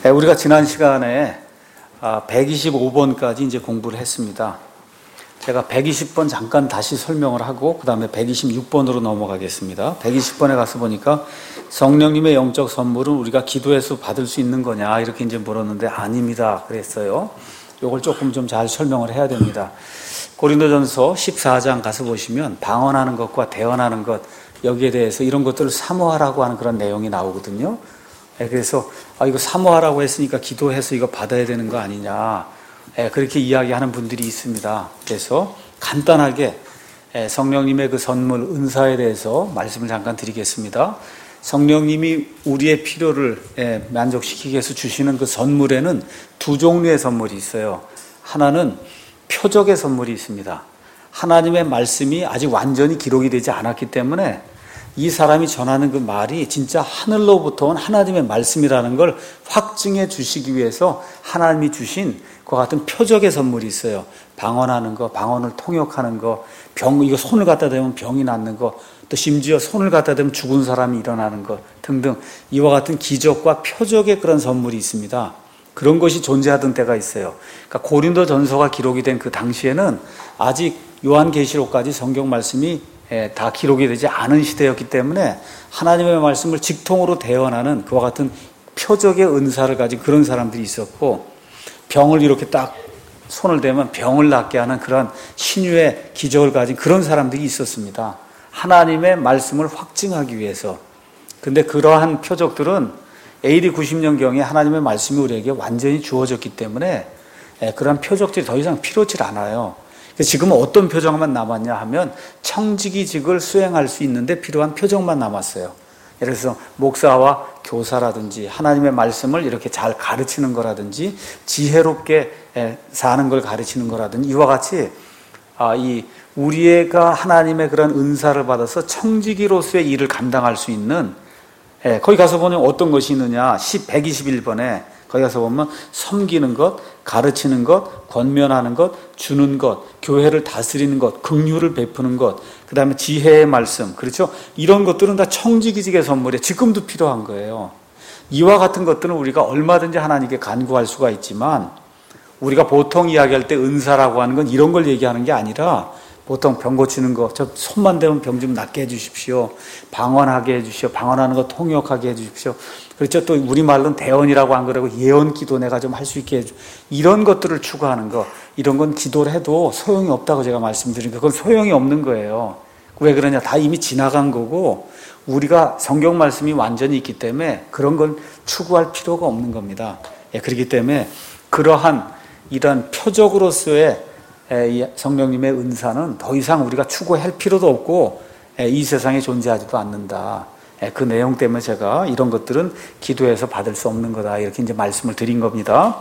우리가 지난 시간에 125번까지 이제 공부를 했습니다. 제가 120번 잠깐 다시 설명을 하고 그 다음에 126번으로 넘어가겠습니다. 120번에 가서 보니까 성령님의 영적 선물은 우리가 기도해서 받을 수 있는 거냐 이렇게 이제 물었는데 아닙니다 그랬어요. 이걸 조금 좀 잘 설명을 해야 됩니다. 고린도전서 14장 가서 보시면 방언하는 것과 대언하는 것 여기에 대해서 이런 것들을 사모하라고 하는 그런 내용이 나오거든요. 그래서 이거 사모하라고 했으니까 기도해서 이거 받아야 되는 거 아니냐 그렇게 이야기하는 분들이 있습니다. 그래서 간단하게 성령님의 그 선물 은사에 대해서 말씀을 잠깐 드리겠습니다. 성령님이 우리의 필요를 만족시키기 위해서 주시는 그 선물에는 두 종류의 선물이 있어요. 하나는 표적의 선물이 있습니다. 하나님의 말씀이 아직 완전히 기록이 되지 않았기 때문에 이 사람이 전하는 그 말이 진짜 하늘로부터 온 하나님의 말씀이라는 걸 확증해 주시기 위해서 하나님이 주신 그와 같은 표적의 선물이 있어요. 방언하는 거, 방언을 통역하는 거, 이거 손을 갖다 대면 병이 낫는 거, 또 심지어 손을 갖다 대면 죽은 사람이 일어나는 것 등등 이와 같은 기적과 표적의 그런 선물이 있습니다. 그런 것이 존재하던 때가 있어요. 그러니까 고린도전서가 기록이 된 그 당시에는 아직 요한계시록까지 성경 말씀이 다 기록이 되지 않은 시대였기 때문에 하나님의 말씀을 직통으로 대언하는 그와 같은 표적의 은사를 가진 그런 사람들이 있었고, 병을 이렇게 딱 손을 대면 병을 낫게 하는 그런 신유의 기적을 가진 그런 사람들이 있었습니다. 하나님의 말씀을 확증하기 위해서. 근데 그러한 표적들은 AD 90년경에 하나님의 말씀이 우리에게 완전히 주어졌기 때문에 그런 표적들이 더 이상 필요치 않아요. 지금은 어떤 표적만 남았냐 하면 청지기직을 수행할 수 있는데 필요한 표적만 남았어요. 예를 들어서 목사와 교사라든지 하나님의 말씀을 이렇게 잘 가르치는 거라든지 지혜롭게 사는 걸 가르치는 거라든지 이와 같이 우리가 하나님의 그런 은사를 받아서 청지기로서의 일을 감당할 수 있는 거기 가서 보면 어떤 것이 있느냐 121번에 거기 가서 보면 섬기는 것, 가르치는 것, 권면하는 것, 주는 것, 교회를 다스리는 것, 긍휼을 베푸는 것, 그 다음에 지혜의 말씀, 그렇죠? 이런 것들은 다 청지기직의 선물에 지금도 필요한 거예요. 이와 같은 것들은 우리가 얼마든지 하나님께 간구할 수가 있지만 우리가 보통 이야기할 때 은사라고 하는 건 이런 걸 얘기하는 게 아니라 보통 병 고치는 거, 저 손만 대면 병 좀 낫게 해주십시오. 방언하게 해주십시오. 방언하는 거 통역하게 해주십시오. 그렇죠. 또 우리말로는 대언이라고 안 그러고 예언 기도 내가 좀 할 수 있게 해주. 이런 것들을 추구하는 거, 이런 건 기도를 해도 소용이 없다고 제가 말씀드리니까 그건 소용이 없는 거예요. 왜 그러냐? 다 이미 지나간 거고 우리가 성경 말씀이 완전히 있기 때문에 그런 걸 추구할 필요가 없는 겁니다. 그렇기 때문에 그러한 이런 표적으로서의 성령님의 은사는 더 이상 우리가 추구할 필요도 없고 이 세상에 존재하지도 않는다. 그 내용 때문에 제가 이런 것들은 기도해서 받을 수 없는 거다 이렇게 이제 말씀을 드린 겁니다.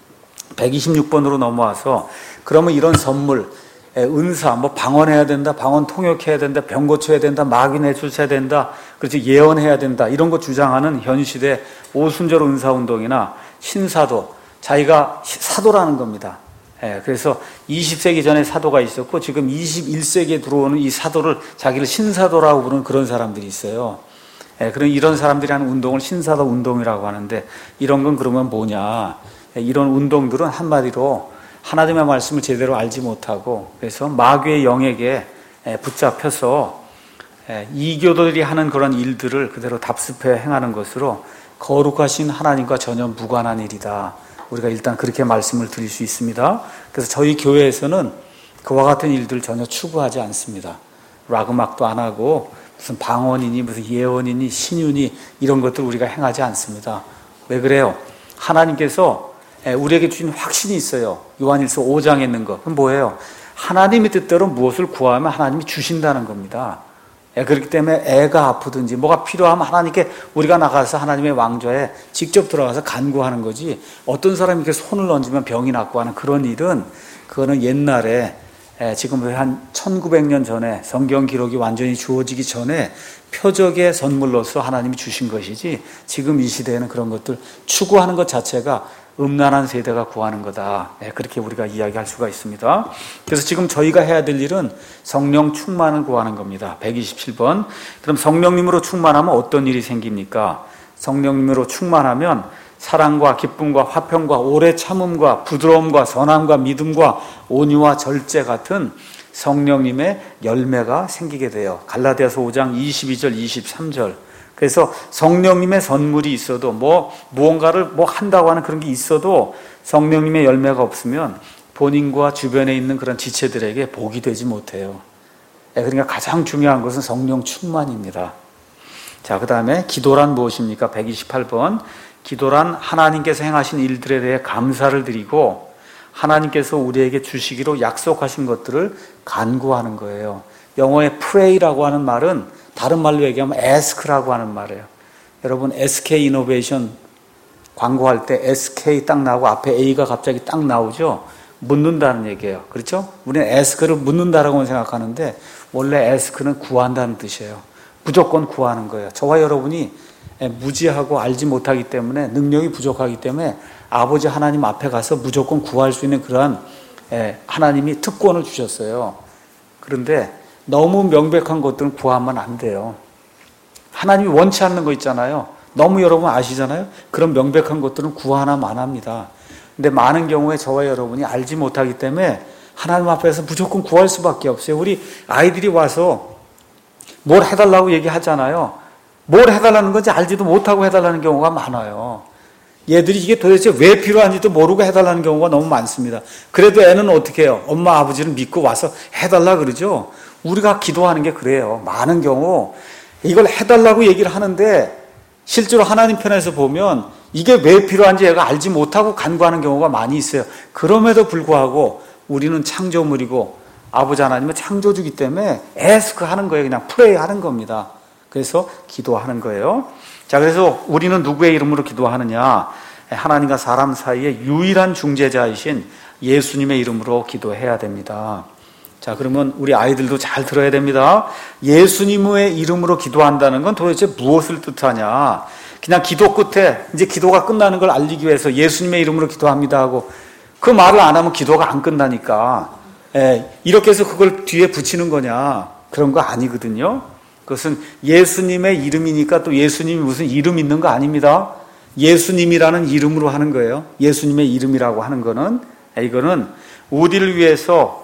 126번으로 넘어와서 그러면 이런 선물, 은사, 뭐 방언해야 된다, 방언 통역해야 된다, 병 고쳐야 된다, 마귀 내쫓아야 된다, 그렇지 예언해야 된다 이런 거 주장하는 현 시대 오순절 은사운동이나 신사도 자기가 사도라는 겁니다. 그래서 20세기 전에 사도가 있었고 지금 21세기에 들어오는 이 사도를 자기를 신사도라고 부르는 그런 사람들이 있어요. 그런 이런 사람들이 하는 운동을 신사도 운동이라고 하는데 이런 건 그러면 뭐냐? 이런 운동들은 한마디로 하나님의 말씀을 제대로 알지 못하고 그래서 마귀의 영에게 붙잡혀서 이교도들이 하는 그런 일들을 그대로 답습해 행하는 것으로 거룩하신 하나님과 전혀 무관한 일이다. 우리가 일단 그렇게 말씀을 드릴 수 있습니다. 그래서 저희 교회에서는 그와 같은 일들 전혀 추구하지 않습니다. 락 음악도 안 하고 무슨 방언이니 무슨 예언이니 신유니 이런 것들 우리가 행하지 않습니다. 왜 그래요? 하나님께서 우리에게 주신 확신이 있어요. 요한일서 5장에 있는 거. 그럼 뭐예요? 하나님의 뜻대로 무엇을 구하면 하나님이 주신다는 겁니다. 그렇기 때문에 애가 아프든지 뭐가 필요하면 하나님께 우리가 나가서 하나님의 왕좌에 직접 들어가서 간구하는 거지 어떤 사람이 이렇게 손을 얹으면 병이 낫고 하는 그런 일은 그거는 옛날에 지금 한 1900년 전에 성경 기록이 완전히 주어지기 전에 표적의 선물로서 하나님이 주신 것이지 지금 이 시대에는 그런 것들 추구하는 것 자체가 음란한 세대가 구하는 거다. 그렇게 우리가 이야기할 수가 있습니다. 그래서 지금 저희가 해야 될 일은 성령 충만을 구하는 겁니다. 127번. 그럼 성령님으로 충만하면 어떤 일이 생깁니까? 성령님으로 충만하면 사랑과 기쁨과 화평과 오래 참음과 부드러움과 선함과 믿음과 온유와 절제 같은 성령님의 열매가 생기게 돼요. 갈라디아서 5장 22절 23절. 그래서 성령님의 선물이 있어도 무언가를 한다고 하는 그런 게 있어도 성령님의 열매가 없으면 본인과 주변에 있는 그런 지체들에게 복이 되지 못해요. 그러니까 가장 중요한 것은 성령 충만입니다. 자, 그 다음에 기도란 무엇입니까? 128번. 기도란 하나님께서 행하신 일들에 대해 감사를 드리고 하나님께서 우리에게 주시기로 약속하신 것들을 간구하는 거예요. 영어의 pray라고 하는 말은 다른 말로 얘기하면 ask라고 하는 말이에요. 여러분 SK 이노베이션 광고할 때 SK 딱 나오고 앞에 A가 갑자기 딱 나오죠. 묻는다는 얘기예요. 그렇죠? 우리는 ask를 묻는다라고 생각하는데 원래 ask는 구한다는 뜻이에요. 무조건 구하는 거예요. 저와 여러분이 무지하고 알지 못하기 때문에 능력이 부족하기 때문에 아버지 하나님 앞에 가서 무조건 구할 수 있는 그러한 하나님이 특권을 주셨어요. 그런데 너무 명백한 것들은 구하면 안 돼요. 하나님이 원치 않는 거 있잖아요. 너무 여러분 아시잖아요. 그런 명백한 것들은 구하나 마나합니다. 근데 많은 경우에 저와 여러분이 알지 못하기 때문에 하나님 앞에서 무조건 구할 수밖에 없어요. 우리 아이들이 와서 뭘 해달라고 얘기하잖아요. 뭘 해달라는 건지 알지도 못하고 해달라는 경우가 많아요. 얘들이 이게 도대체 왜 필요한지도 모르고 해달라는 경우가 너무 많습니다. 그래도 애는 어떻게 해요? 엄마 아버지를 믿고 와서 해달라 그러죠. 우리가 기도하는 게 그래요. 많은 경우 이걸 해달라고 얘기를 하는데 실제로 하나님 편에서 보면 이게 왜 필요한지 얘가 알지 못하고 간구하는 경우가 많이 있어요. 그럼에도 불구하고 우리는 창조물이고 아버지 하나님은 창조주기 때문에 ask 하는 거예요. 그냥 pray 하는 겁니다. 그래서 기도하는 거예요. 자, 그래서 우리는 누구의 이름으로 기도하느냐? 하나님과 사람 사이의 유일한 중재자이신 예수님의 이름으로 기도해야 됩니다. 자, 그러면 우리 아이들도 잘 들어야 됩니다. 예수님의 이름으로 기도한다는 건 도대체 무엇을 뜻하냐? 그냥 기도 끝에 이제 기도가 끝나는 걸 알리기 위해서 예수님의 이름으로 기도합니다 하고 그 말을 안 하면 기도가 안 끝나니까 이렇게 해서 그걸 뒤에 붙이는 거냐? 그런 거 아니거든요. 그것은 예수님의 이름이니까 또 예수님이 무슨 이름 있는 거 아닙니다. 예수님이라는 이름으로 하는 거예요. 예수님의 이름이라고 하는 거는 이거는 우리를 위해서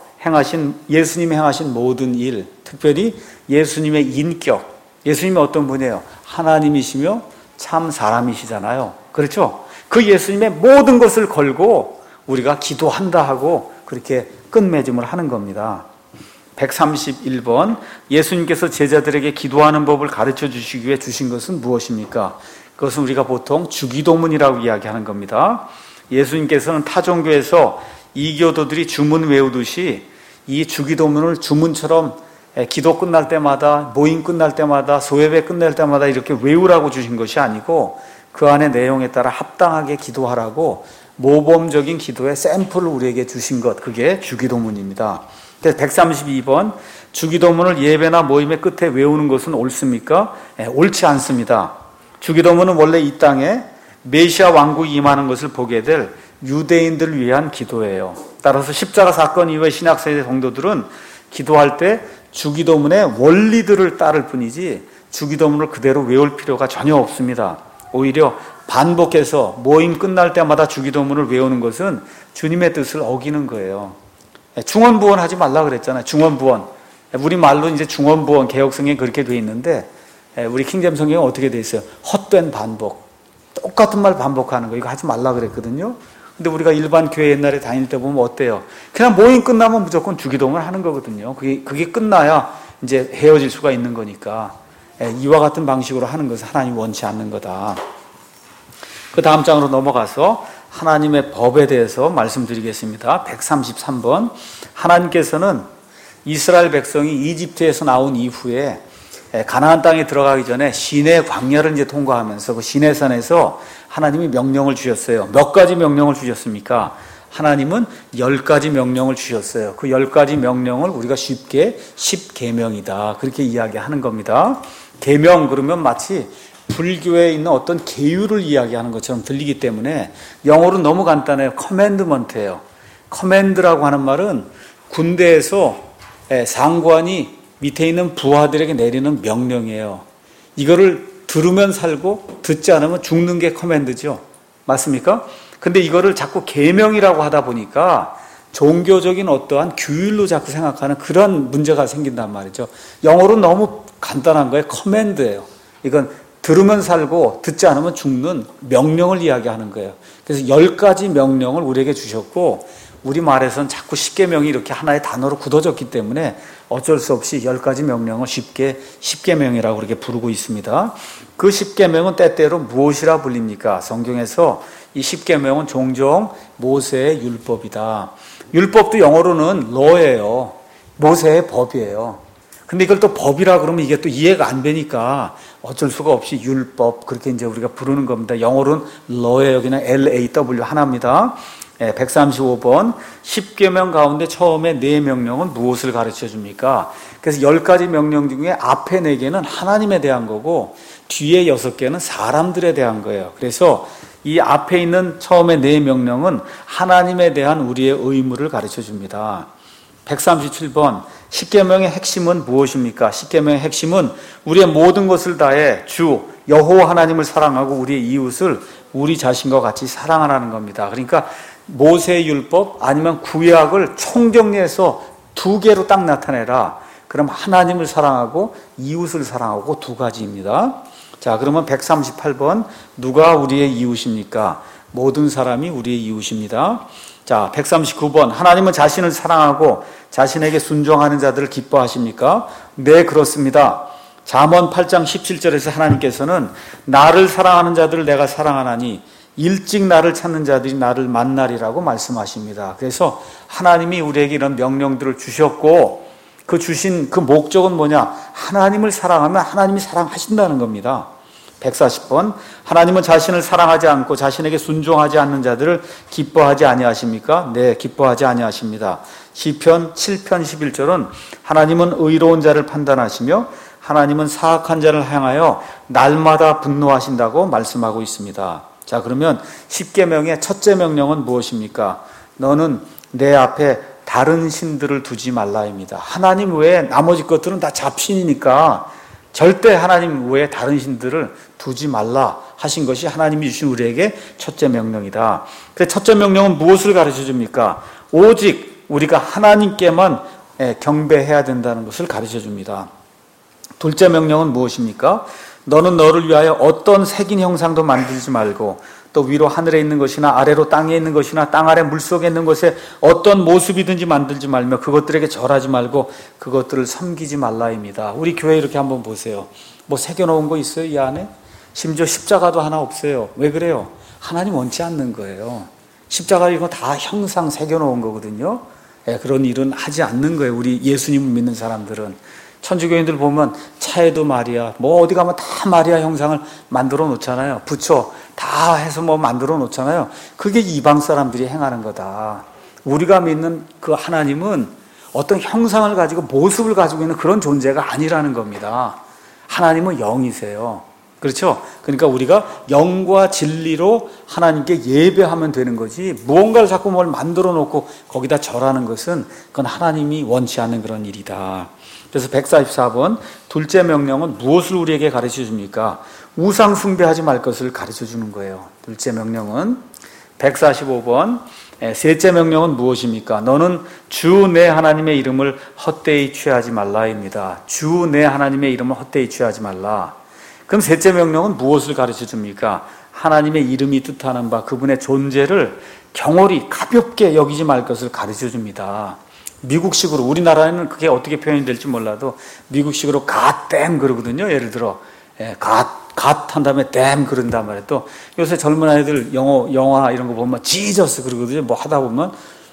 예수님이 행하신 모든 일, 특별히 예수님의 인격, 예수님이 어떤 분이에요? 하나님이시며 참 사람이시잖아요. 그렇죠? 그 예수님의 모든 것을 걸고 우리가 기도한다 하고 그렇게 끝맺음을 하는 겁니다. 131번. 예수님께서 제자들에게 기도하는 법을 가르쳐 주시기 위해 주신 것은 무엇입니까? 그것은 우리가 보통 주기도문이라고 이야기하는 겁니다. 예수님께서는 타종교에서 이교도들이 주문 외우듯이 이 주기도문을 주문처럼 기도 끝날 때마다, 모임 끝날 때마다, 소예배 끝날 때마다 이렇게 외우라고 주신 것이 아니고 그 안의 내용에 따라 합당하게 기도하라고 모범적인 기도의 샘플을 우리에게 주신 것, 그게 주기도문입니다. 그래서 132번. 주기도문을 예배나 모임의 끝에 외우는 것은 옳습니까? 옳지 않습니다. 주기도문은 원래 이 땅에 메시아 왕국이 임하는 것을 보게 될 유대인들을 위한 기도예요. 따라서 십자가 사건 이후에 신약세대 성도들은 기도할 때 주기도문의 원리들을 따를 뿐이지 주기도문을 그대로 외울 필요가 전혀 없습니다. 오히려 반복해서 모임 끝날 때마다 주기도문을 외우는 것은 주님의 뜻을 어기는 거예요. 중언부언 하지 말라 그랬잖아요. 중언부언. 우리 말로 이제 중언부언, 개혁성경에 그렇게 돼 있는데 우리 킹제임 성경은 어떻게 돼 있어요? 헛된 반복. 똑같은 말 반복하는 거. 이거 하지 말라 그랬거든요. 근데 우리가 일반 교회 옛날에 다닐 때 보면 어때요? 그냥 모임 끝나면 무조건 주기도문을 하는 거거든요. 그게 끝나야 이제 헤어질 수가 있는 거니까. 이와 같은 방식으로 하는 것은 하나님이 원치 않는 거다. 그 다음 장으로 넘어가서 하나님의 법에 대해서 말씀드리겠습니다. 133번. 하나님께서는 이스라엘 백성이 이집트에서 나온 이후에 가나안 땅에 들어가기 전에 시내 광야를 이제 통과하면서 그 시내산에서 하나님이 명령을 주셨어요. 몇 가지 명령을 주셨습니까? 하나님은 10가지 명령을 주셨어요. 그 10가지 명령을 우리가 쉽게 10계명이다. 그렇게 이야기하는 겁니다. 계명 그러면 마치 불교에 있는 어떤 계율을 이야기하는 것처럼 들리기 때문에 영어로 너무 간단해요. 커맨드먼트예요. 커맨드라고 하는 말은 군대에서 상관이 밑에 있는 부하들에게 내리는 명령이에요. 이거를 들으면 살고 듣지 않으면 죽는 게 커맨드죠. 맞습니까? 근데 이거를 자꾸 계명이라고 하다 보니까 종교적인 어떠한 규율로 자꾸 생각하는 그런 문제가 생긴단 말이죠. 영어로는 너무 간단한 거예요. 커맨드예요. 이건 들으면 살고 듣지 않으면 죽는 명령을 이야기하는 거예요. 그래서 10가지 명령을 우리에게 주셨고, 우리말에서는 자꾸 십계명이 이렇게 하나의 단어로 굳어졌기 때문에 어쩔 수 없이 10가지 명령을 쉽게 십계명이라고 그렇게 부르고 있습니다. 그 십계명은 때때로 무엇이라 불립니까? 성경에서 이 십계명은 종종 모세의 율법이다. 율법도 영어로는 law예요. 모세의 법이에요. 근데 이걸 또 법이라 그러면 이게 또 이해가 안 되니까 어쩔 수가 없이 율법, 그렇게 이제 우리가 부르는 겁니다. 영어로는 law예요. 그냥 LAW 하나입니다. 135번 십계명 가운데 처음에 4명령은 무엇을 가르쳐 줍니까? 그래서 10가지 명령 중에 앞에 4개는 하나님에 대한 거고 뒤에 6개는 사람들에 대한 거예요. 그래서 이 앞에 있는 처음에 4명령은 하나님에 대한 우리의 의무를 가르쳐 줍니다. 137번 십계명의 핵심은 무엇입니까? 십계명의 핵심은 우리의 모든 것을 다해 주 여호와 하나님을 사랑하고 우리의 이웃을 우리 자신과 같이 사랑하라는 겁니다. 그러니까 모세의 율법 아니면 구약을 총정리해서 2개로 딱 나타내라. 그럼 하나님을 사랑하고 이웃을 사랑하고 2가지입니다. 자, 그러면 138번 누가 우리의 이웃입니까? 모든 사람이 우리의 이웃입니다. 자, 139번 하나님은 자신을 사랑하고 자신에게 순종하는 자들을 기뻐하십니까? 네, 그렇습니다. 잠언 8장 17절에서 하나님께서는 나를 사랑하는 자들을 내가 사랑하나니 일찍 나를 찾는 자들이 나를 만나리라고 말씀하십니다. 그래서 하나님이 우리에게 이런 명령들을 주셨고 그 주신 그 목적은 뭐냐? 하나님을 사랑하면 하나님이 사랑하신다는 겁니다. 140번 하나님은 자신을 사랑하지 않고 자신에게 순종하지 않는 자들을 기뻐하지 아니하십니까? 네, 기뻐하지 아니하십니다. 시편 7편 11절은 하나님은 의로운 자를 판단하시며 하나님은 사악한 자를 향하여 날마다 분노하신다고 말씀하고 있습니다. 자, 그러면 십계명의 첫째 명령은 무엇입니까? 너는 내 앞에 다른 신들을 두지 말라입니다. 하나님 외에 나머지 것들은 다 잡신이니까 절대 하나님 외에 다른 신들을 두지 말라 하신 것이 하나님이 주신 우리에게 첫째 명령이다. 그래서 첫째 명령은 무엇을 가르쳐 줍니까? 오직 우리가 하나님께만 경배해야 된다는 것을 가르쳐 줍니다. 둘째 명령은 무엇입니까? 너는 너를 위하여 어떤 색인 형상도 만들지 말고 또 위로 하늘에 있는 것이나 아래로 땅에 있는 것이나 땅 아래 물속에 있는 것에 어떤 모습이든지 만들지 말며 그것들에게 절하지 말고 그것들을 섬기지 말라입니다. 우리 교회 이렇게 한번 보세요. 뭐 새겨놓은 거 있어요? 이 안에? 심지어 십자가도 하나 없어요. 왜 그래요? 하나님 원치 않는 거예요. 십자가 이거 다 형상 새겨놓은 거거든요. 그런 일은 하지 않는 거예요. 우리 예수님을 믿는 사람들은. 천주교인들 보면 차에도 마리아, 뭐 어디 가면 다 마리아 형상을 만들어 놓잖아요. 부처 다 해서 뭐 만들어 놓잖아요. 그게 이방 사람들이 행하는 거다. 우리가 믿는 그 하나님은 어떤 형상을 가지고 모습을 가지고 있는 그런 존재가 아니라는 겁니다. 하나님은 영이세요. 그렇죠? 그러니까 우리가 영과 진리로 하나님께 예배하면 되는 거지 무언가를 자꾸 뭘 만들어 놓고 거기다 절하는 것은 그건 하나님이 원치 않는 그런 일이다. 그래서 144번 둘째 명령은 무엇을 우리에게 가르쳐 줍니까? 우상 숭배하지 말 것을 가르쳐 주는 거예요. 둘째 명령은 145번 셋째 명령은 무엇입니까? 너는 주 내 하나님의 이름을 헛되이 취하지 말라입니다. 주 내 하나님의 이름을 헛되이 취하지 말라. 그럼 셋째 명령은 무엇을 가르쳐 줍니까? 하나님의 이름이 뜻하는 바 그분의 존재를 경홀히 가볍게 여기지 말 것을 가르쳐 줍니다. 미국식으로, 우리나라에는 그게 어떻게 표현이 될지 몰라도 미국식으로 God damn 그러거든요. 예를 들어 God 한 다음에 damn 그런단 말이에요. 또 요새 젊은 아이들 영화 이런 거 보면 Jesus 그러거든요. 뭐 하다 보면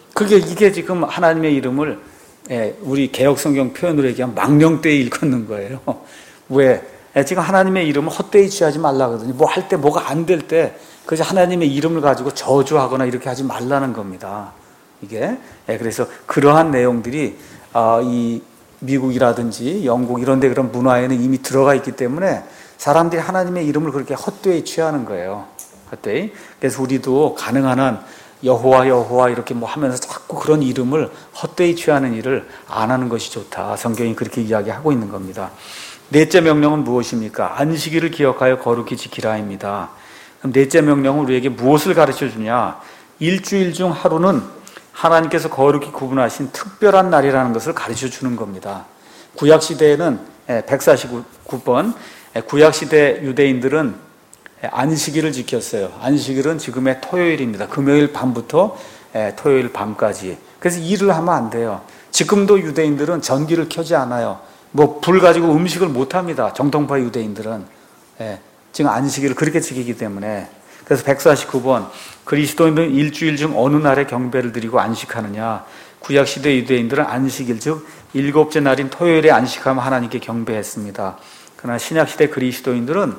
이게 지금 하나님의 이름을 우리 개역성경 표현으로 얘기하면 망령되이 일컫는 거예요. 왜? 지금 하나님의 이름을 헛되이 취하지 말라거든요. 뭐 할 때 뭐가 안 될 때 그래서 하나님의 이름을 가지고 저주하거나 이렇게 하지 말라는 겁니다. 이게 그래서 그러한 내용들이 이 미국이라든지 영국 이런 데 그런 문화에는 이미 들어가 있기 때문에 사람들이 하나님의 이름을 그렇게 헛되이 취하는 거예요. 헛되이. 그래서 우리도 가능한 한 여호와 이렇게 뭐 하면서 자꾸 그런 이름을 헛되이 취하는 일을 안 하는 것이 좋다. 성경이 그렇게 이야기하고 있는 겁니다. 넷째 명령은 무엇입니까? 안식일을 기억하여 거룩히 지키라입니다. 그럼 넷째 명령은 우리에게 무엇을 가르쳐 주냐? 일주일 중 하루는 하나님께서 거룩히 구분하신 특별한 날이라는 것을 가르쳐 주는 겁니다. 구약시대에는 149번 구약시대 유대인들은 안식일을 지켰어요. 안식일은 지금의 토요일입니다. 금요일 밤부터 토요일 밤까지. 그래서 일을 하면 안 돼요. 지금도 유대인들은 전기를 켜지 않아요. 뭐 불 가지고 음식을 못 합니다. 정통파 유대인들은. 지금 안식일을 그렇게 지키기 때문에. 그래서 149번 그리스도인들은 일주일 중 어느 날에 경배를 드리고 안식하느냐? 구약시대 유대인들은 안식일 즉 일곱째 날인 토요일에 안식하며 하나님께 경배했습니다. 그러나 신약시대 그리스도인들은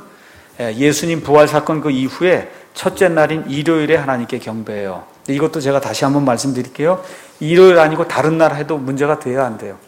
예수님 부활사건 그 이후에 첫째 날인 일요일에 하나님께 경배해요. 이것도 제가 다시 한번 말씀드릴게요. 일요일 아니고 다른 날 해도 문제가 돼야 안 돼요.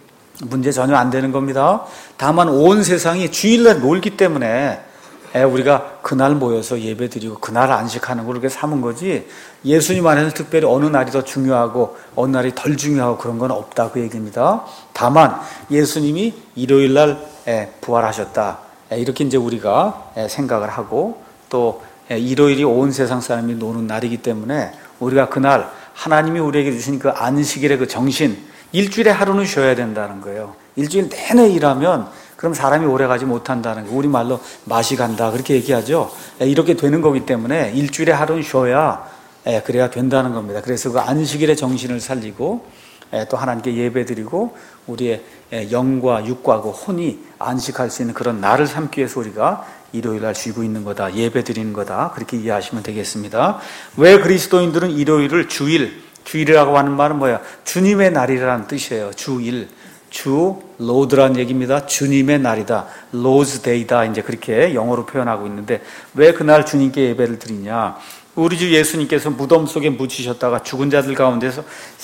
문제 전혀 안 되는 겁니다. 다만 온 세상이 주일날 놀기 때문에 우리가 그날 모여서 예배드리고 그날 안식하는 걸 그렇게 삼은 거지, 예수님 안에서 특별히 어느 날이 더 중요하고 어느 날이 덜 중요하고 그런 건 없다 그 얘기입니다. 다만 예수님이 일요일날 부활하셨다, 이렇게 이제 우리가 생각을 하고, 또 일요일이 온 세상 사람이 노는 날이기 때문에 우리가 그날 하나님이 우리에게 주신 그 안식일의 그 정신, 일주일에 하루는 쉬어야 된다는 거예요. 일주일 내내 일하면 그럼 사람이 오래가지 못한다는 거, 우리말로 맛이 간다 그렇게 얘기하죠. 이렇게 되는 거기 때문에 일주일에 하루는 쉬어야 그래야 된다는 겁니다. 그래서 그 안식일의 정신을 살리고 또 하나님께 예배드리고 우리의 영과 육과 그 혼이 안식할 수 있는 그런 날을 삼기 위해서 우리가 일요일날 쉬고 있는 거다, 예배드리는 거다, 그렇게 이해하시면 되겠습니다. 왜 그리스도인들은 일요일을 주일이라고 하는 말은 뭐야? 주님의 날이라는 뜻이에요. 주일, 주 로드라는 얘기입니다. 주님의 날이다, 로즈 데이다, 이제 그렇게 영어로 표현하고 있는데, 왜 그날 주님께 예배를 드리냐? 우리 주 예수님께서 무덤 속에 묻히셨다가 죽은 자들 가운데서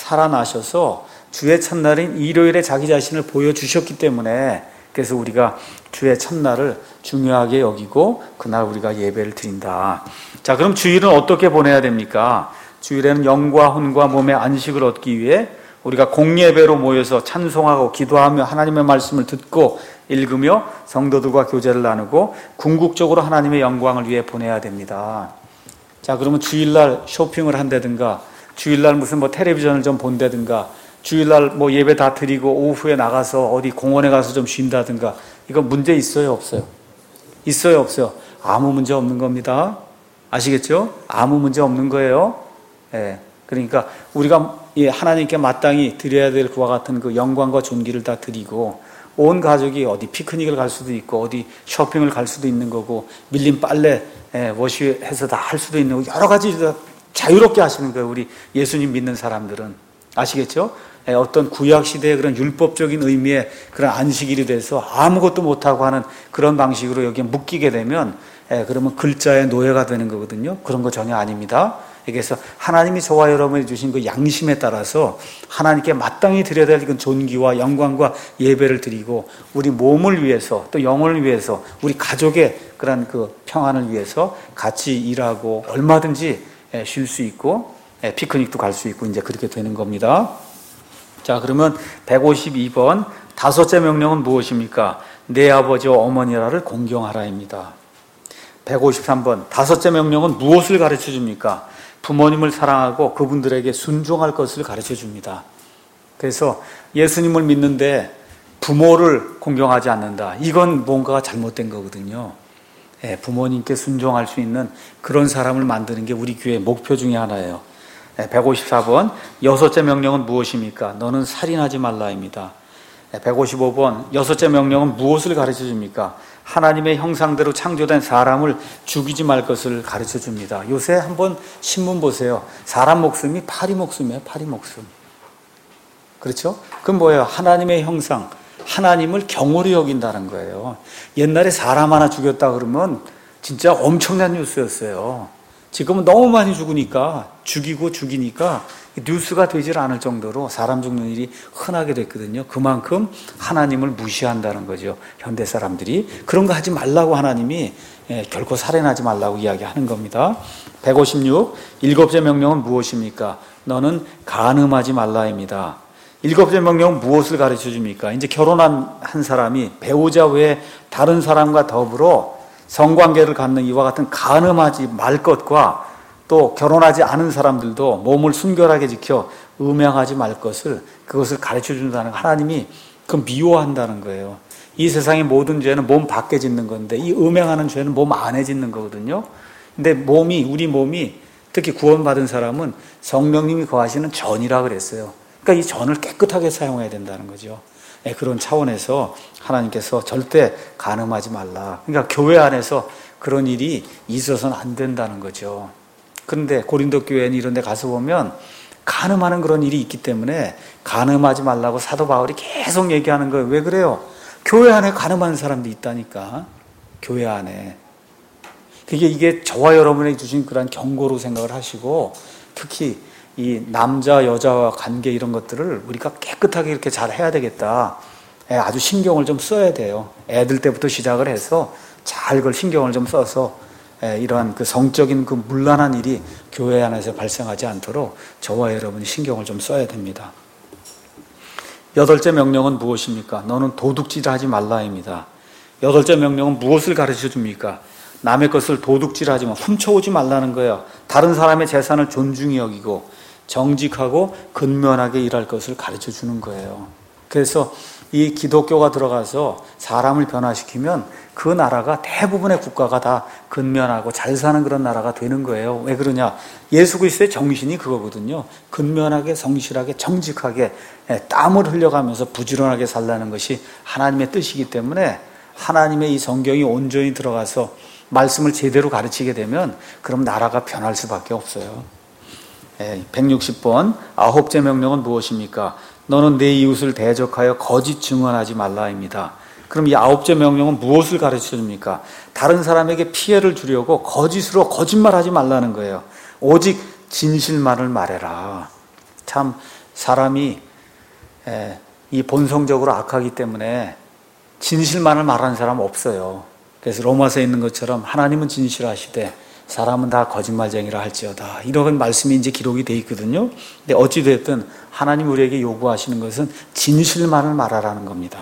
살아나셔서 주의 첫날인 일요일에 자기 자신을 보여주셨기 때문에, 그래서 우리가 주의 첫날을 중요하게 여기고 그날 우리가 예배를 드린다. 자, 그럼 주일은 어떻게 보내야 됩니까? 주일에는 영과 혼과 몸의 안식을 얻기 위해 우리가 공예배로 모여서 찬송하고 기도하며 하나님의 말씀을 듣고 읽으며 성도들과 교제를 나누고 궁극적으로 하나님의 영광을 위해 보내야 됩니다. 자, 그러면 주일날 쇼핑을 한다든가, 주일날 무슨 뭐 텔레비전을 좀 본다든가, 주일날 뭐 예배 다 드리고 오후에 나가서 어디 공원에 가서 좀 쉰다든가, 이거 문제 있어요, 없어요? 있어요, 없어요? 아무 문제 없는 겁니다. 아시겠죠? 아무 문제 없는 거예요. 그러니까 우리가 하나님께 마땅히 드려야 될 그와 같은 그 영광과 존귀를 다 드리고, 온 가족이 어디 피크닉을 갈 수도 있고 어디 쇼핑을 갈 수도 있는 거고, 밀린 빨래 워시해서 다 할 수도 있는 거고, 여러 가지 자유롭게 하시는 거예요, 우리 예수님 믿는 사람들은. 아시겠죠? 어떤 구약시대의 그런 율법적인 의미의 그런 안식일이 돼서 아무것도 못하고 하는 그런 방식으로 여기에 묶이게 되면 그러면 글자의 노예가 되는 거거든요. 그런 거 전혀 아닙니다. 그래서 하나님이 저와 여러분이 주신 그 양심에 따라서 하나님께 마땅히 드려야 될 그 존귀와 영광과 예배를 드리고, 우리 몸을 위해서 또 영혼을 위해서 우리 가족의 그런 그 평안을 위해서 같이 일하고 얼마든지 쉴 수 있고 피크닉도 갈 수 있고 이제 그렇게 되는 겁니다. 자, 그러면 152번 다섯째 명령은 무엇입니까? 내 아버지와 어머니라를 공경하라입니다. 153번 다섯째 명령은 무엇을 가르쳐 줍니까? 부모님을 사랑하고 그분들에게 순종할 것을 가르쳐 줍니다. 그래서 예수님을 믿는데 부모를 공경하지 않는다, 이건 뭔가가 잘못된 거거든요. 부모님께 순종할 수 있는 그런 사람을 만드는 게 우리 교회의 목표 중에 하나예요. 154번 여섯째 명령은 무엇입니까? 너는 살인하지 말라입니다. 155번 여섯째 명령은 무엇을 가르쳐 줍니까? 하나님의 형상대로 창조된 사람을 죽이지 말 것을 가르쳐 줍니다. 요새 한번 신문 보세요. 사람 목숨이 파리 목숨이에요. 파리 목숨. 그렇죠? 그럼 뭐예요? 하나님의 형상, 하나님을 경홀히 여긴다는 거예요. 옛날에 사람 하나 죽였다 그러면 진짜 엄청난 뉴스였어요. 지금은 너무 많이 죽으니까, 죽이니까 뉴스가 되질 않을 정도로 사람 죽는 일이 흔하게 됐거든요. 그만큼 하나님을 무시한다는 거죠, 현대 사람들이. 그런 거 하지 말라고 하나님이 결코 살인하지 말라고 이야기하는 겁니다. 156 일곱째 명령은 무엇입니까? 너는 간음하지 말라입니다. 일곱째 명령은 무엇을 가르쳐 줍니까? 이제 결혼한 한 사람이 배우자 외에 다른 사람과 더불어 성관계를 갖는 이와 같은 간음하지 말 것과 또 결혼하지 않은 사람들도 몸을 순결하게 지켜 음행하지 말 것을 그것을 가르쳐 준다는 거, 하나님이 그 미워한다는 거예요. 이 세상의 모든 죄는 몸 밖에 짓는 건데 이 음행하는 죄는 몸 안에 짓는 거거든요. 근데 우리 몸이 특히 구원받은 사람은 성령님이 거하시는 전이라 그랬어요. 그러니까 이 전을 깨끗하게 사용해야 된다는 거죠. 그런 차원에서 하나님께서 절대 간음하지 말라. 그러니까 교회 안에서 그런 일이 있어서는 안 된다는 거죠. 그런데 고린도 교회는 이런 데 가서 보면 간음하는 그런 일이 있기 때문에 간음하지 말라고 사도 바울이 계속 얘기하는 거예요. 왜 그래요? 교회 안에 간음하는 사람도 있다니까. 교회 안에. 이게 저와 여러분에게 주신 그런 경고로 생각을 하시고, 특히 이 남자 여자와 관계 이런 것들을 우리가 깨끗하게 이렇게 잘 해야 되겠다. 아주 신경을 좀 써야 돼요. 애들 때부터 시작을 해서 잘 그걸 신경을 좀 써서 이러한 그 성적인 그 문란한 일이 교회 안에서 발생하지 않도록 저와 여러분이 신경을 좀 써야 됩니다. 8째 명령은 무엇입니까? 너는 도둑질하지 말라입니다. 8째 명령은 무엇을 가르쳐 줍니까? 남의 것을 도둑질하지 마, 훔쳐오지 말라는 거예요. 다른 사람의 재산을 존중히 여기고 정직하고 근면하게 일할 것을 가르쳐 주는 거예요. 그래서 이 기독교가 들어가서 사람을 변화시키면 그 나라가 대부분의 국가가 다 근면하고 잘 사는 그런 나라가 되는 거예요. 왜 그러냐? 예수 그리스도의 정신이 그거거든요. 근면하게 성실하게 정직하게 땀을 흘려가면서 부지런하게 살라는 것이 하나님의 뜻이기 때문에 하나님의 이 성경이 온전히 들어가서 말씀을 제대로 가르치게 되면 그럼 나라가 변할 수밖에 없어요. 160번 9째 명령은 무엇입니까? 너는 내 이웃을 대적하여 거짓 증언하지 말라입니다. 그럼 이 9째 명령은 무엇을 가르쳐 줍니까? 다른 사람에게 피해를 주려고 거짓으로 거짓말하지 말라는 거예요. 오직 진실만을 말해라. 참 사람이 이 본성적으로 악하기 때문에 진실만을 말하는 사람 없어요. 그래서 로마서에 있는 것처럼 하나님은 진실하시되 사람은 다 거짓말쟁이라 할지어다. 이런 말씀이 이제 기록이 돼 있거든요. 근데 어찌됐든 하나님 우리에게 요구하시는 것은 진실만을 말하라는 겁니다.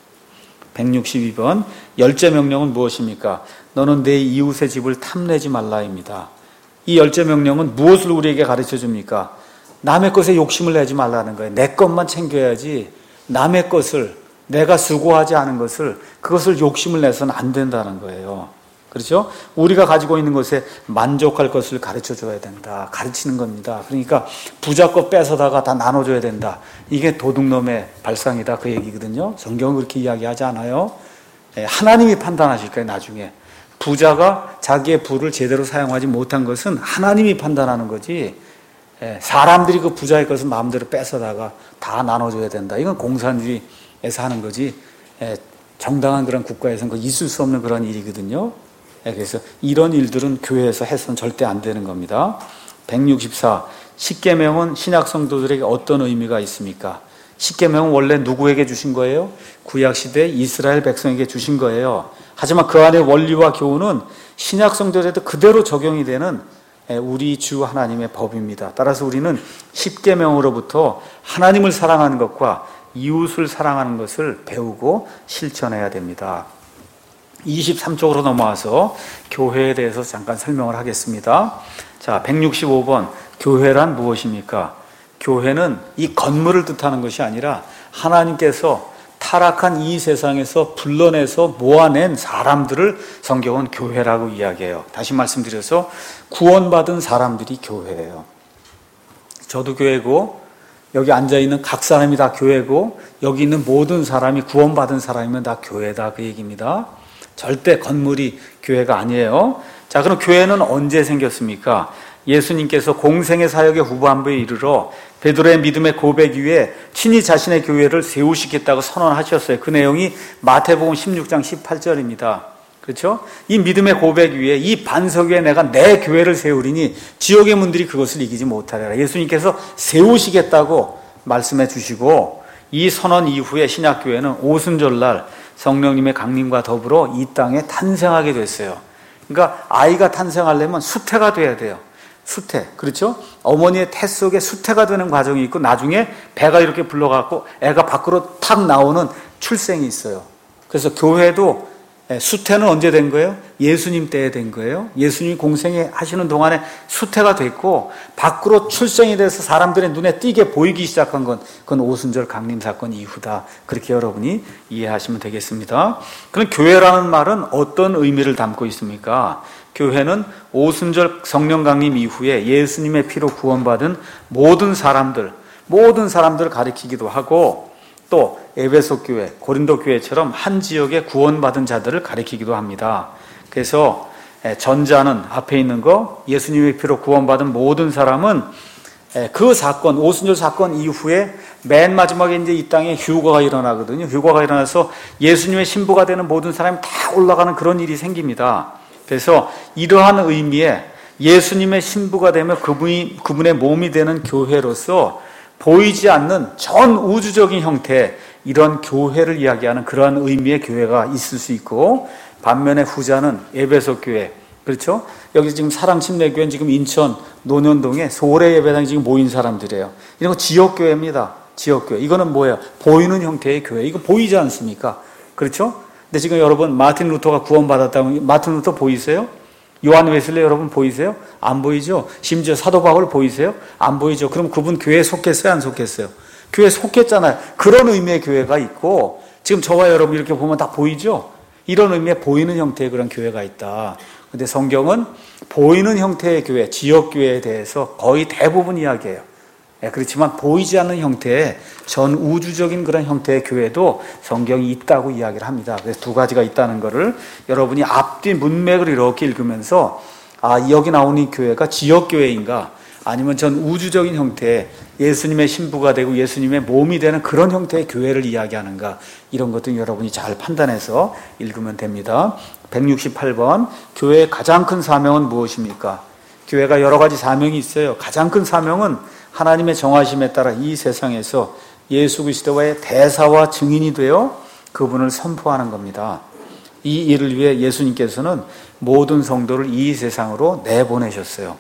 162번 10째 명령은 무엇입니까? 너는 내 이웃의 집을 탐내지 말라입니다. 이 10째 명령은 무엇을 우리에게 가르쳐 줍니까? 남의 것에 욕심을 내지 말라는 거예요. 내 것만 챙겨야지 남의 것을, 내가 수고하지 않은 것을, 그것을 욕심을 내서는 안 된다는 거예요. 그렇죠? 우리가 가지고 있는 것에 만족할 것을 가르쳐 줘야 된다. 가르치는 겁니다. 그러니까 부자 것 뺏어다가 다 나눠줘야 된다. 이게 도둑놈의 발상이다. 그 얘기거든요. 성경은 그렇게 이야기하지 않아요. 하나님이 판단하실 거예요. 나중에. 부자가 자기의 부를 제대로 사용하지 못한 것은 하나님이 판단하는 거지, 사람들이 그 부자의 것을 마음대로 뺏어다가 다 나눠줘야 된다. 이건 공산주의에서 하는 거지, 정당한 그런 국가에서는 그 있을 수 없는 그런 일이거든요. 그래서 이런 일들은 교회에서 해서는 절대 안 되는 겁니다. 164. 십계명은 신약 성도들에게 어떤 의미가 있습니까? 십계명은 원래 누구에게 주신 거예요? 구약시대 이스라엘 백성에게 주신 거예요. 하지만 그 안의 원리와 교훈은 신약 성도들에도 그대로 적용이 되는 우리 주 하나님의 법입니다. 따라서 우리는 십계명으로부터 하나님을 사랑하는 것과 이웃을 사랑하는 것을 배우고 실천해야 됩니다. 23쪽으로 넘어와서 교회에 대해서 잠깐 설명을 하겠습니다. 자, 165번 교회란 무엇입니까? 교회는 이 건물을 뜻하는 것이 아니라 하나님께서 타락한 이 세상에서 불러내서 모아낸 사람들을 성경은 교회라고 이야기해요. 다시 말씀드려서 구원받은 사람들이 교회예요. 저도 교회고 여기 앉아있는 각 사람이 다 교회고 여기 있는 모든 사람이 구원받은 사람이면 다 교회다, 그 얘기입니다. 절대 건물이 교회가 아니에요. 자, 그럼 교회는 언제 생겼습니까? 예수님께서 공생의 사역의 후반부에 이르러 베드로의 믿음의 고백 위에 친히 자신의 교회를 세우시겠다고 선언하셨어요. 그 내용이 마태복음 16장 18절입니다. 그렇죠? 이 믿음의 고백 위에 이 반석 위에 내가 내 교회를 세우리니 지옥의 문들이 그것을 이기지 못하리라. 예수님께서 세우시겠다고 말씀해 주시고, 이 선언 이후에 신약교회는 오순절날 성령님의 강림과 더불어 이 땅에 탄생하게 됐어요. 그러니까 아이가 탄생하려면 수태가 돼야 돼요. 수태. 그렇죠? 어머니의 태 속에 수태가 되는 과정이 있고 나중에 배가 이렇게 불러갖고 애가 밖으로 탁 나오는 출생이 있어요. 그래서 교회도 수태는 언제 된 거예요? 예수님 때에 된 거예요. 예수님이 공생에 하시는 동안에 수태가 됐고 밖으로 출생이 돼서 사람들의 눈에 띄게 보이기 시작한 건 그건 오순절 강림 사건 이후다. 그렇게 여러분이 이해하시면 되겠습니다. 그럼 교회라는 말은 어떤 의미를 담고 있습니까? 교회는 오순절 성령 강림 이후에 예수님의 피로 구원받은 모든 사람들을 가리키기도 하고 또 에베소 교회, 고린도 교회처럼 한 지역에 구원받은 자들을 가리키기도 합니다. 그래서 전자는 앞에 있는 거 예수님의 피로 구원받은 모든 사람은 그 사건, 오순절 사건 이후에 맨 마지막에 이제 이 땅에 휴거가 일어나거든요. 휴거가 일어나서 예수님의 신부가 되는 모든 사람이 다 올라가는 그런 일이 생깁니다. 그래서 이러한 의미에 예수님의 신부가 되며 그분의 몸이 되는 교회로서 보이지 않는 전 우주적인 형태, 이런 교회를 이야기하는 그러한 의미의 교회가 있을 수 있고, 반면에 후자는 에베소 교회, 그렇죠? 여기 지금 사랑침례교회는 지금 인천 논현동에 소래 예배당에 지금 모인 사람들이에요. 이런 거 지역교회입니다. 지역교회. 이거는 뭐예요? 보이는 형태의 교회. 이거 보이지 않습니까? 그렇죠? 근데 지금 여러분 마틴 루터가 구원받았다면 마틴 루터 보이세요? 요한 웨슬리 여러분 보이세요? 안 보이죠? 심지어 사도 바울 보이세요? 안 보이죠? 그럼 그분 교회에 속했어요? 안 속했어요? 교회에 속했잖아요. 그런 의미의 교회가 있고, 지금 저와 여러분 이렇게 보면 다 보이죠? 이런 의미의 보이는 형태의 그런 교회가 있다. 근데 성경은 보이는 형태의 교회, 지역교회에 대해서 거의 대부분 이야기해요. 그렇지만 보이지 않는 형태의 전 우주적인 그런 형태의 교회도 성경이 있다고 이야기를 합니다. 그래서 두 가지가 있다는 것을 여러분이 앞뒤 문맥을 이렇게 읽으면서 여기 나오는 이 교회가 지역교회인가 아니면 전 우주적인 형태의 예수님의 신부가 되고 예수님의 몸이 되는 그런 형태의 교회를 이야기하는가, 이런 것들 여러분이 잘 판단해서 읽으면 됩니다. 168번, 교회의 가장 큰 사명은 무엇입니까? 교회가 여러 가지 사명이 있어요. 가장 큰 사명은 하나님의 정하심에 따라 이 세상에서 예수 그리스도와의 대사와 증인이 되어 그분을 선포하는 겁니다. 이 일을 위해 예수님께서는 모든 성도를 이 세상으로 내보내셨어요.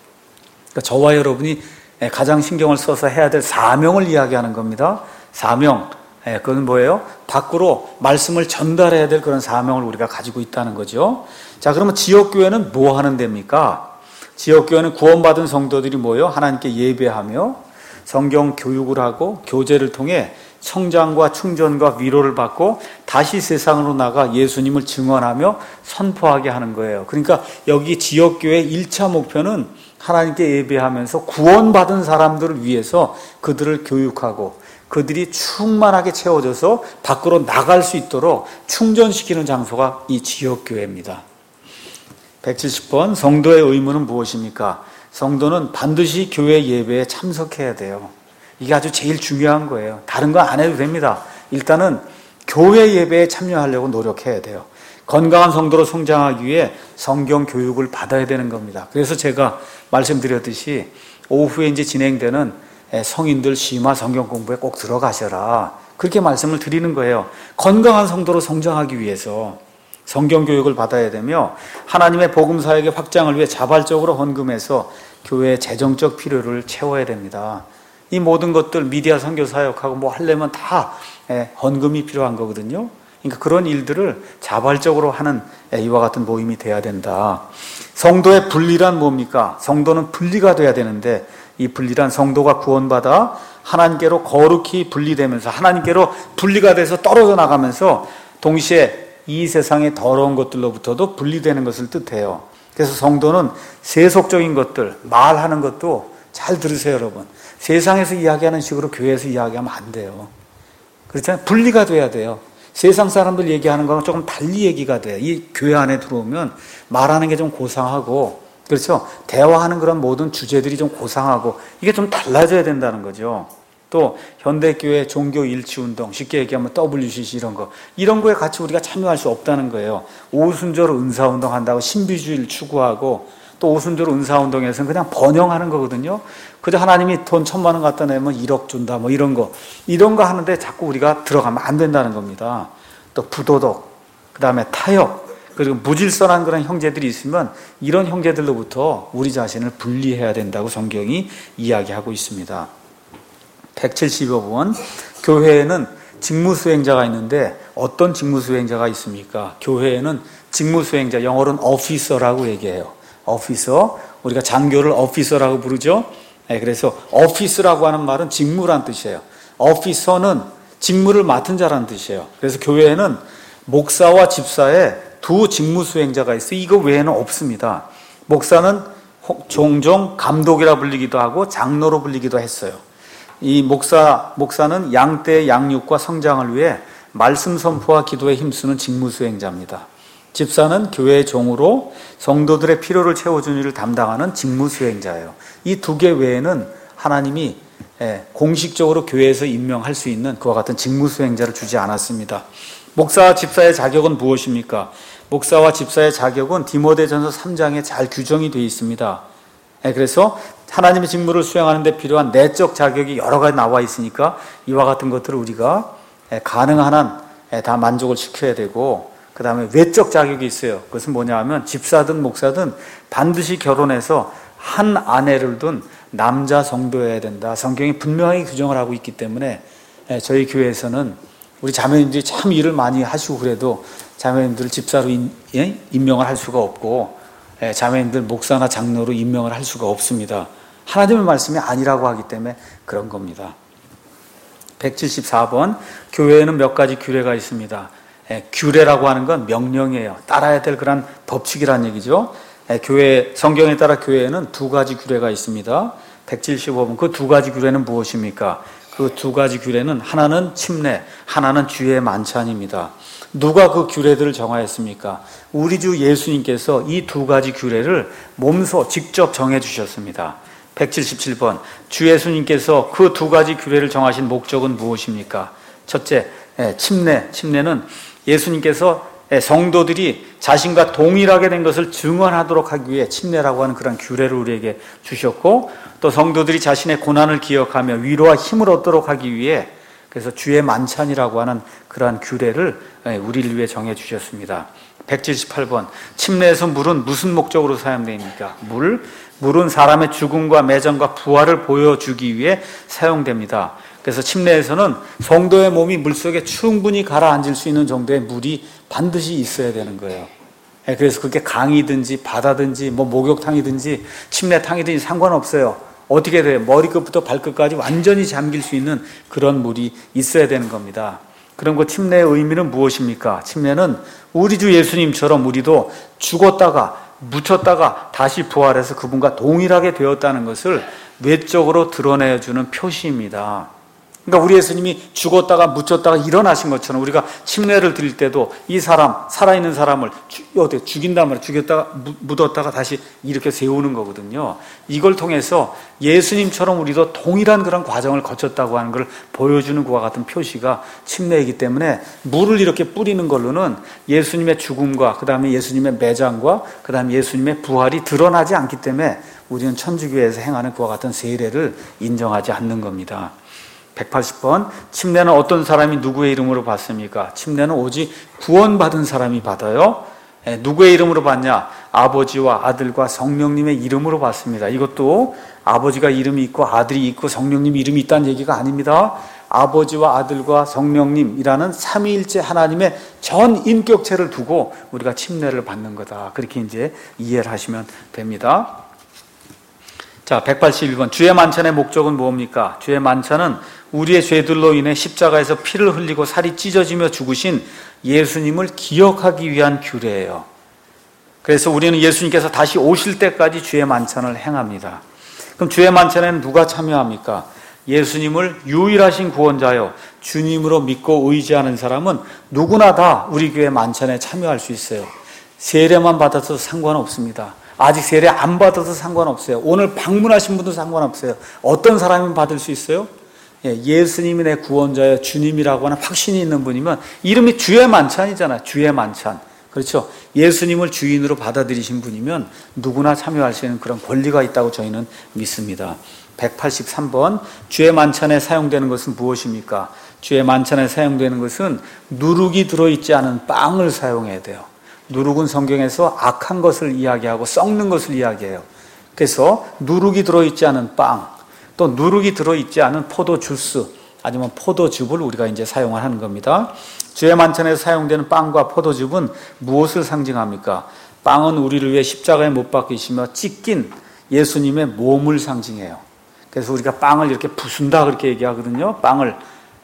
그러니까 저와 여러분이 가장 신경을 써서 해야 될 사명을 이야기하는 겁니다. 사명, 그건 뭐예요? 밖으로 말씀을 전달해야 될 그런 사명을 우리가 가지고 있다는 거죠. 자, 그러면 지역교회는 뭐 하는 데입니까? 지역교회는 구원받은 성도들이 모여 하나님께 예배하며 성경 교육을 하고 교제를 통해 성장과 충전과 위로를 받고 다시 세상으로 나가 예수님을 증언하며 선포하게 하는 거예요. 그러니까 여기 지역교회 1차 목표는 하나님께 예배하면서 구원받은 사람들을 위해서 그들을 교육하고 그들이 충만하게 채워져서 밖으로 나갈 수 있도록 충전시키는 장소가 이 지역교회입니다. 170번, 성도의 의무는 무엇입니까? 성도는 반드시 교회 예배에 참석해야 돼요. 이게 아주 제일 중요한 거예요. 다른 거 안 해도 됩니다. 일단은 교회 예배에 참여하려고 노력해야 돼요. 건강한 성도로 성장하기 위해 성경 교육을 받아야 되는 겁니다. 그래서 제가 말씀드렸듯이 오후에 이제 진행되는 성인들 심화 성경 공부에 꼭 들어가셔라, 그렇게 말씀을 드리는 거예요. 건강한 성도로 성장하기 위해서 성경 교육을 받아야 되며 하나님의 복음 사역의 확장을 위해 자발적으로 헌금해서 교회의 재정적 필요를 채워야 됩니다. 이 모든 것들 미디어 선교 사역하고 뭐 하려면 다 헌금이 필요한 거거든요. 그러니까 그런 일들을 자발적으로 하는 이와 같은 모임이 돼야 된다. 성도의 분리란 뭡니까? 성도는 분리가 돼야 되는데 이 분리란 성도가 구원받아 하나님께로 거룩히 분리되면서 하나님께로 분리가 돼서 떨어져 나가면서 동시에 이 세상의 더러운 것들로부터도 분리되는 것을 뜻해요. 그래서 성도는 세속적인 것들, 말하는 것도 잘 들으세요, 여러분. 세상에서 이야기하는 식으로 교회에서 이야기하면 안 돼요. 그렇잖아요. 분리가 돼야 돼요. 세상 사람들 얘기하는 거랑 조금 달리 얘기가 돼요. 이 교회 안에 들어오면 말하는 게 좀 고상하고, 그렇죠? 대화하는 그런 모든 주제들이 좀 고상하고, 이게 좀 달라져야 된다는 거죠. 또 현대교회 종교일치운동, 쉽게 얘기하면 WCC 이런 거에 같이 우리가 참여할 수 없다는 거예요. 오순절 은사운동 한다고 신비주의를 추구하고 또 오순절 은사운동에서는 그냥 번영하는 거거든요. 그저 하나님이 돈 1,000만 원 갖다 내면 1억 준다 뭐 이런 거 하는데 자꾸 우리가 들어가면 안 된다는 겁니다. 또 부도덕, 그 다음에 타협, 그리고 무질서한 그런 형제들이 있으면 이런 형제들로부터 우리 자신을 분리해야 된다고 성경이 이야기하고 있습니다. 175번, 교회에는 직무 수행자가 있는데 어떤 직무 수행자가 있습니까? 교회에는 직무 수행자, 영어로는 officer라고 얘기해요. officer, 우리가 장교를 officer라고 부르죠. 그래서 office라고 하는 말은 직무란 뜻이에요. officer는 직무를 맡은 자라는 뜻이에요. 그래서 교회에는 목사와 집사에 두 직무 수행자가 있어요. 이거 외에는 없습니다. 목사는 종종 감독이라 불리기도 하고 장로로 불리기도 했어요. 이 목사는 양떼의 양육과 성장을 위해 말씀 선포와 기도에 힘쓰는 직무 수행자입니다. 집사는 교회의 종으로 성도들의 필요를 채워주는 일을 담당하는 직무 수행자예요. 이 두 개 외에는 하나님이 공식적으로 교회에서 임명할 수 있는 그와 같은 직무 수행자를 주지 않았습니다. 목사와 집사의 자격은 무엇입니까? 목사와 집사의 자격은 디모데전서 3장에 잘 규정이 되어 있습니다. 그래서 하나님의 직무를 수행하는 데 필요한 내적 자격이 여러 가지 나와 있으니까 이와 같은 것들을 우리가 가능한 한 다 만족을 시켜야 되고, 그 다음에 외적 자격이 있어요. 그것은 뭐냐 하면 집사든 목사든 반드시 결혼해서 한 아내를 둔 남자 성도여야 된다. 성경이 분명히 규정을 하고 있기 때문에 저희 교회에서는 우리 자매님들이 참 일을 많이 하시고 그래도 자매님들을 집사로 임명을 할 수가 없고 자매님들 목사나 장로로 임명을 할 수가 없습니다. 하나님의 말씀이 아니라고 하기 때문에 그런 겁니다. 174번, 교회에는 몇 가지 규례가 있습니다. 규례라고 하는 건 명령이에요. 따라야 될 그런 법칙이라는 얘기죠. 교회, 성경에 따라 교회에는 두 가지 규례가 있습니다. 175번, 그 두 가지 규례는 무엇입니까? 그 두 가지 규례는 하나는 침례, 하나는 주의 만찬입니다. 누가 그 규례들을 정하였습니까? 우리 주 예수님께서 이 두 가지 규례를 몸소 직접 정해 주셨습니다. 177번, 주 예수님께서 그 두 가지 규례를 정하신 목적은 무엇입니까? 첫째, 침례. 침례는 예수님께서 성도들이 자신과 동일하게 된 것을 증언하도록 하기 위해 침례라고 하는 그런 규례를 우리에게 주셨고, 또 성도들이 자신의 고난을 기억하며 위로와 힘을 얻도록 하기 위해 그래서 주의 만찬이라고 하는 그러한 규례를 우리를 위해 정해 주셨습니다. 178번, 침례에서 물은 무슨 목적으로 사용됩니까? 물은 사람의 죽음과 매장과 부활을 보여주기 위해 사용됩니다. 그래서 침례에서는 성도의 몸이 물속에 충분히 가라앉을 수 있는 정도의 물이 반드시 있어야 되는 거예요. 그래서 그게 강이든지 바다든지 목욕탕이든지 침례탕이든지 상관없어요. 어떻게 돼요? 머리끝부터 발끝까지 완전히 잠길 수 있는 그런 물이 있어야 되는 겁니다. 그럼 그 침례의 의미는 무엇입니까? 침례는 우리 주 예수님처럼 우리도 죽었다가 묻혔다가 다시 부활해서 그분과 동일하게 되었다는 것을 외적으로 드러내주는 표시입니다. 그러니까 우리 예수님이 죽었다가 묻혔다가 일어나신 것처럼 우리가 침례를 드릴 때도 이 사람, 살아있는 사람을 죽인단 말이에요. 죽였다가 묻었다가 다시 이렇게 세우는 거거든요. 이걸 통해서 예수님처럼 우리도 동일한 그런 과정을 거쳤다고 하는 걸 보여주는 것과 같은 표시가 침례이기 때문에 물을 이렇게 뿌리는 걸로는 예수님의 죽음과 그 다음에 예수님의 매장과 그 다음에 예수님의 부활이 드러나지 않기 때문에 우리는 천주교에서 행하는 그와 같은 세례를 인정하지 않는 겁니다. 180번, 침례는 어떤 사람이 누구의 이름으로 받습니까? 침례는 오직 구원받은 사람이 받아요. 누구의 이름으로 받냐? 아버지와 아들과 성령님의 이름으로 받습니다. 이것도 아버지가 이름이 있고 아들이 있고 성령님 이름이 있다는 얘기가 아닙니다. 아버지와 아들과 성령님이라는 삼위일체 하나님의 전 인격체를 두고 우리가 침례를 받는 거다. 그렇게 이제 이해를 하시면 됩니다. 자, 181번. 주의 만찬의 목적은 뭡니까? 주의 만찬은 우리의 죄들로 인해 십자가에서 피를 흘리고 살이 찢어지며 죽으신 예수님을 기억하기 위한 규례예요. 그래서 우리는 예수님께서 다시 오실 때까지 주의 만찬을 행합니다. 그럼 주의 만찬에는 누가 참여합니까? 예수님을 유일하신 구원자요 주님으로 믿고 의지하는 사람은 누구나 다 우리 교회 만찬에 참여할 수 있어요. 세례만 받아서 상관없습니다. 아직 세례 안 받아도 상관없어요. 오늘 방문하신 분도 상관없어요. 어떤 사람이 받을 수 있어요? 예수님이 내 구원자여 주님이라고 하는 확신이 있는 분이면 이름이 주의 만찬이잖아요. 주의 만찬. 그렇죠? 예수님을 주인으로 받아들이신 분이면 누구나 참여할 수 있는 그런 권리가 있다고 저희는 믿습니다. 183번, 주의 만찬에 사용되는 것은 무엇입니까? 주의 만찬에 사용되는 것은 누룩이 들어있지 않은 빵을 사용해야 돼요. 누룩은 성경에서 악한 것을 이야기하고 썩는 것을 이야기해요. 그래서 누룩이 들어있지 않은 빵, 또 누룩이 들어있지 않은 포도 주스, 아니면 포도즙을 우리가 이제 사용을 하는 겁니다. 주의 만찬에서 사용되는 빵과 포도즙은 무엇을 상징합니까? 빵은 우리를 위해 십자가에 못 박히시며 찢긴 예수님의 몸을 상징해요. 그래서 우리가 빵을 이렇게 부순다 그렇게 얘기하거든요. 빵을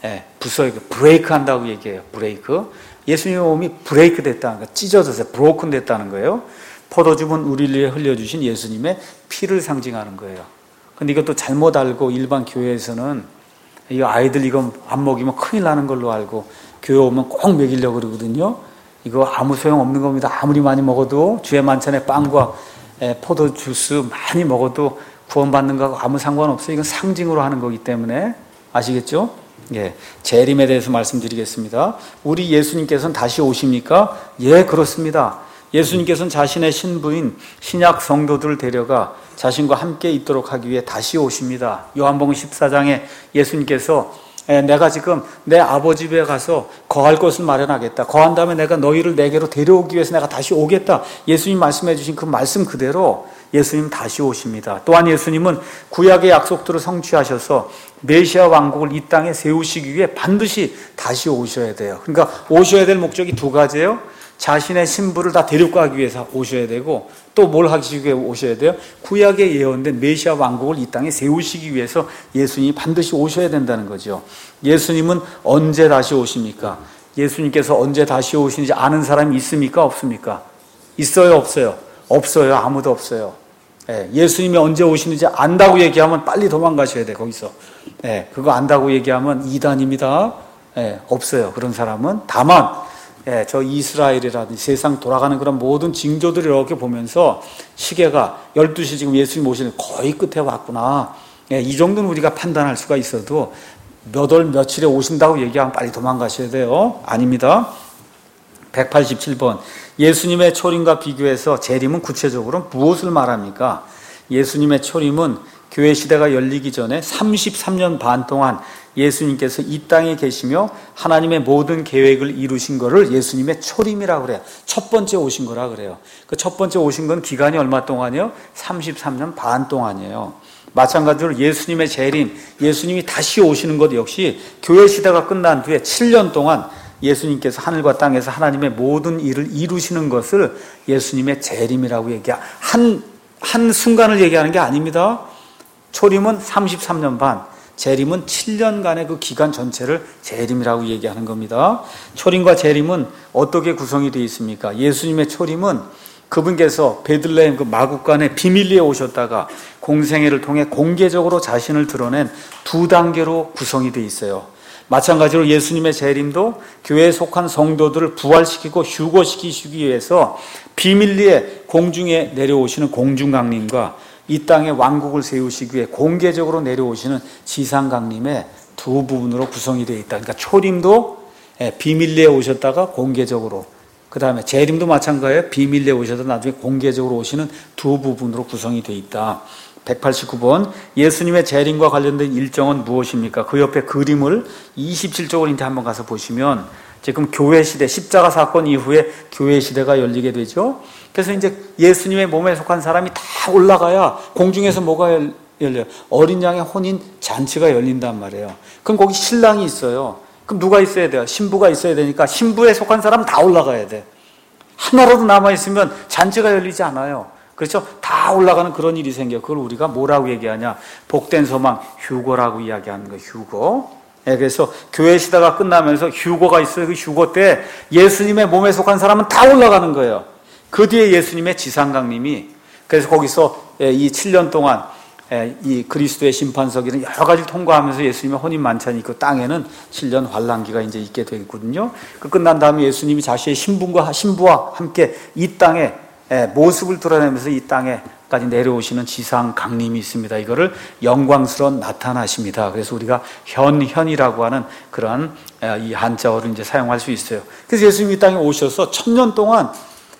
부숴요. 브레이크 한다고 얘기해요. 브레이크. 예수님의 몸이 브레이크 됐다는 거예요. 찢어져서 브로큰 됐다는 거예요. 포도즙은 우리를 위해 흘려주신 예수님의 피를 상징하는 거예요. 근데 이것도 잘못 알고 일반 교회에서는 이 아이들 이거 안 먹이면 큰일 나는 걸로 알고 교회 오면 꼭 먹이려고 그러거든요. 이거 아무 소용 없는 겁니다. 아무리 많이 먹어도 주의 만찬에 빵과 포도 주스 많이 먹어도 구원받는 거하고 아무 상관없어요. 이건 상징으로 하는 거기 때문에 아시겠죠? 예, 재림에 대해서 말씀드리겠습니다. 우리 예수님께서는 다시 오십니까? 예, 그렇습니다. 예수님께서는 자신의 신부인 신약 성도들을 데려가 자신과 함께 있도록 하기 위해 다시 오십니다. 요한복음 14장에 예수님께서 내가 지금 내 아버지 집에 가서 거할 곳을 마련하겠다. 거한 다음에 내가 너희를 내게로 데려오기 위해서 내가 다시 오겠다. 예수님 말씀해 주신 그 말씀 그대로 예수님 다시 오십니다. 또한 예수님은 구약의 약속들을 성취하셔서 메시아 왕국을 이 땅에 세우시기 위해 반드시 다시 오셔야 돼요. 그러니까 오셔야 될 목적이 두 가지예요. 자신의 신부를 다 데리고 가기 위해서 오셔야 되고 또 뭘 하시기 위해 오셔야 돼요? 구약에 예언된 메시아 왕국을 이 땅에 세우시기 위해서 예수님이 반드시 오셔야 된다는 거죠. 예수님은 언제 다시 오십니까? 예수님께서 언제 다시 오시는지 아는 사람이 있습니까? 없습니까? 있어요? 없어요? 없어요. 아무도 없어요. 예수님이 언제 오시는지 안다고 얘기하면 빨리 도망가셔야 돼. 거기서 그거 안다고 얘기하면 이단입니다. 없어요. 그런 사람은. 다만 저 이스라엘이라든지 세상 돌아가는 그런 모든 징조들을 이렇게 보면서 시계가 12시 지금 예수님 오시는 거의 끝에 왔구나. 이 정도는 우리가 판단할 수가 있어도 몇 월 며칠에 오신다고 얘기하면 빨리 도망가셔야 돼요. 아닙니다. 187번. 예수님의 초림과 비교해서 재림은 구체적으로 무엇을 말합니까? 예수님의 초림은 교회 시대가 열리기 전에 33년 반 동안 예수님께서 이 땅에 계시며 하나님의 모든 계획을 이루신 거를 예수님의 초림이라고 그래요. 첫 번째 오신 거라 그래요. 그 첫 번째 오신 건 기간이 얼마 동안이요? 33년 반 동안이에요. 마찬가지로 예수님의 재림, 예수님이 다시 오시는 것 역시 교회 시대가 끝난 뒤에 7년 동안 예수님께서 하늘과 땅에서 하나님의 모든 일을 이루시는 것을 예수님의 재림이라고 얘기해요. 한 순간을 얘기하는 게 아닙니다. 초림은 33년 반, 재림은 7년간의 그 기간 전체를 재림이라고 얘기하는 겁니다. 초림과 재림은 어떻게 구성이 되어 있습니까? 예수님의 초림은 그분께서 베들레헴 그 마국간에 비밀리에 오셨다가 공생애를 통해 공개적으로 자신을 드러낸 두 단계로 구성이 되어 있어요. 마찬가지로 예수님의 재림도 교회에 속한 성도들을 부활시키고 휴거시키시기 위해서 비밀리에 공중에 내려오시는 공중강림과 이 땅에 왕국을 세우시기 위해 공개적으로 내려오시는 지상강림의 두 부분으로 구성이 되어 있다. 그러니까 초림도 비밀리에 오셨다가 공개적으로, 그 다음에 재림도 마찬가지예요. 비밀리에 오셔서 나중에 공개적으로 오시는 두 부분으로 구성이 되어 있다. 189번. 예수님의 재림과 관련된 일정은 무엇입니까? 그 옆에 그림을 27쪽을 이제 한번 가서 보시면 지금 교회 시대, 십자가 사건 이후에 교회 시대가 열리게 되죠. 그래서 이제 예수님의 몸에 속한 사람이 다 올라가야 공중에서 뭐가 열려요? 어린 양의 혼인 잔치가 열린단 말이에요. 그럼 거기 신랑이 있어요. 그럼 누가 있어야 돼요? 신부가 있어야 되니까 신부에 속한 사람 다 올라가야 돼. 하나라도 남아있으면 잔치가 열리지 않아요. 그렇죠? 다 올라가는 그런 일이 생겨요. 그걸 우리가 뭐라고 얘기하냐? 복된 소망, 휴거라고 이야기하는 거예요. 휴거. 그래서 교회 시대가 끝나면서 휴거가 있어요. 그 휴거 때 예수님의 몸에 속한 사람은 다 올라가는 거예요. 그 뒤에 예수님의 지상강림이, 그래서 거기서 이 7년 동안 이 그리스도의 심판석이는 여러 가지를 통과하면서 예수님의 혼인 만찬이 있고 땅에는 7년 환란기가 이제 있게 되겠거든요. 그 끝난 다음에 예수님이 자신의 신부와 함께 이 땅에 모습을 드러내면서 이 땅에까지 내려오시는 지상 강림이 있습니다. 이거를 영광스러운 나타나십니다. 그래서 우리가 현이라고 하는 그런 이 한자어를 이제 사용할 수 있어요. 그래서 예수님이 이 땅에 오셔서 1000년 동안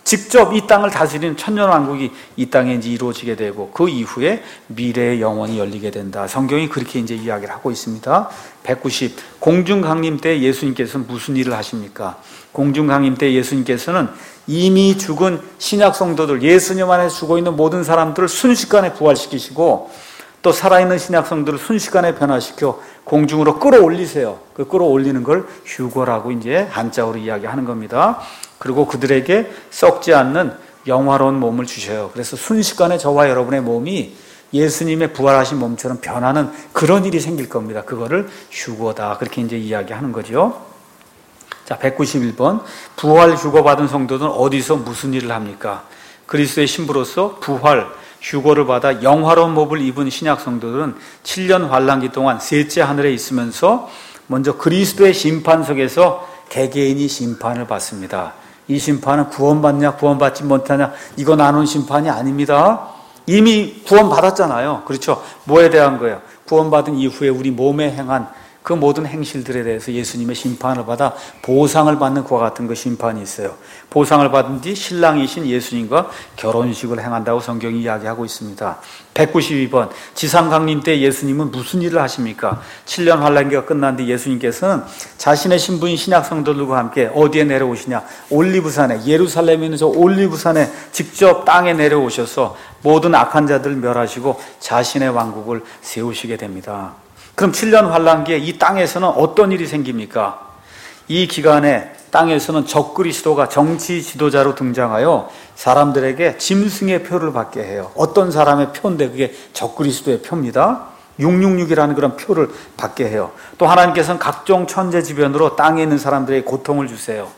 직접 이 땅을 다스리는 천년왕국이 이 땅에 이제 이루어지게 되고 그 이후에 미래의 영원이 열리게 된다. 성경이 그렇게 이제 이야기를 하고 있습니다. 190. 공중강림 때 예수님께서는 무슨 일을 하십니까? 공중강림 때 예수님께서는 이미 죽은 신약 성도들, 예수님 안에 죽어 있는 모든 사람들을 순식간에 부활시키시고, 또 살아있는 신약 성도를 순식간에 변화시켜 공중으로 끌어올리세요. 그 끌어올리는 걸 휴거라고 이제 한자어로 이야기하는 겁니다. 그리고 그들에게 썩지 않는 영화로운 몸을 주셔요. 그래서 순식간에 저와 여러분의 몸이 예수님의 부활하신 몸처럼 변하는 그런 일이 생길 겁니다. 그거를 휴거다. 그렇게 이제 이야기하는 거죠. 자, 191번. 부활 휴거 받은 성도들은 어디서 무슨 일을 합니까? 그리스도의 신부로서 부활 휴거를 받아 영화로운 몸을 입은 신약 성도들은 7년 환란기 동안 셋째 하늘에 있으면서 먼저 그리스도의 심판석에서 개개인이 심판을 받습니다. 이 심판은 구원받냐 구원받지 못하냐 이거 나눈 심판이 아닙니다. 이미 구원받았잖아요. 그렇죠? 뭐에 대한 거예요? 구원받은 이후에 우리 몸에 행한 그 모든 행실들에 대해서 예수님의 심판을 받아 보상을 받는 그와 같은 그 심판이 있어요. 보상을 받은 뒤 신랑이신 예수님과 결혼식을 행한다고 성경이 이야기하고 있습니다. 192번. 지상 강림 때 예수님은 무슨 일을 하십니까? 7년 환란기가 끝난 뒤 예수님께서는 자신의 신부인 신약 성도들과 함께 어디에 내려오시냐? 올리브산에, 예루살렘에 있는 저 올리브산에 직접 땅에 내려오셔서 모든 악한 자들을 멸하시고 자신의 왕국을 세우시게 됩니다. 그럼 7년 환란기에 이 땅에서는 어떤 일이 생깁니까? 이 기간에 땅에서는 적그리스도가 정치 지도자로 등장하여 사람들에게 짐승의 표를 받게 해요. 어떤 사람의 표인데 그게 적그리스도의 표입니다. 666이라는 그런 표를 받게 해요. 또 하나님께서는 각종 천재지변으로 땅에 있는 사람들에게 고통을 주세요.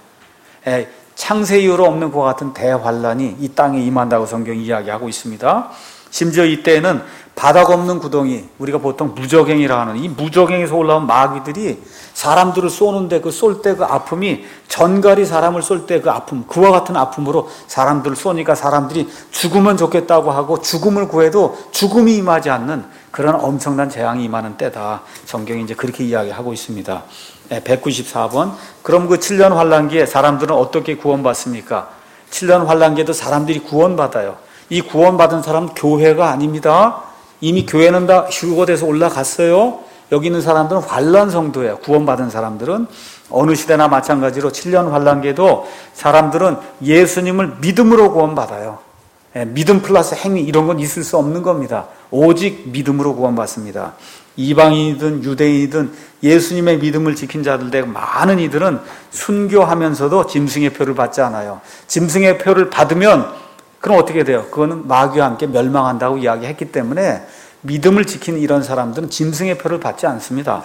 창세 이후로 없는 그와 같은 대환란이 이 땅에 임한다고 성경이 이야기하고 있습니다. 심지어 이때에는 바닥 없는 구덩이, 우리가 보통 무적행이라 하는 이 무적행에서 올라온 마귀들이 사람들을 쏘는데 그 쏠 때 그 아픔이 전갈이 사람을 쏠 때 그 아픔, 그와 같은 아픔으로 사람들을 쏘니까 사람들이 죽으면 좋겠다고 하고 죽음을 구해도 죽음이 임하지 않는 그런 엄청난 재앙이 임하는 때다. 성경이 이제 그렇게 이야기하고 있습니다. 194번. 그럼 그 7년 환란기에 사람들은 어떻게 구원받습니까? 7년 환란기에도 사람들이 구원받아요. 이 구원받은 사람은 교회가 아닙니다. 이미 교회는 다 휴거돼서 올라갔어요. 여기 있는 사람들은 환란 성도예요. 구원받은 사람들은 어느 시대나 마찬가지로 7년 환란기에도 사람들은 예수님을 믿음으로 구원받아요. 믿음 플러스 행위 이런 건 있을 수 없는 겁니다. 오직 믿음으로 구원받습니다. 이방인이든 유대인이든 예수님의 믿음을 지킨 자들 중 많은 이들은 순교하면서도 짐승의 표를 받지 않아요. 짐승의 표를 받으면 그럼 어떻게 돼요? 그거는 마귀와 함께 멸망한다고 이야기했기 때문에 믿음을 지키는 이런 사람들은 짐승의 표를 받지 않습니다.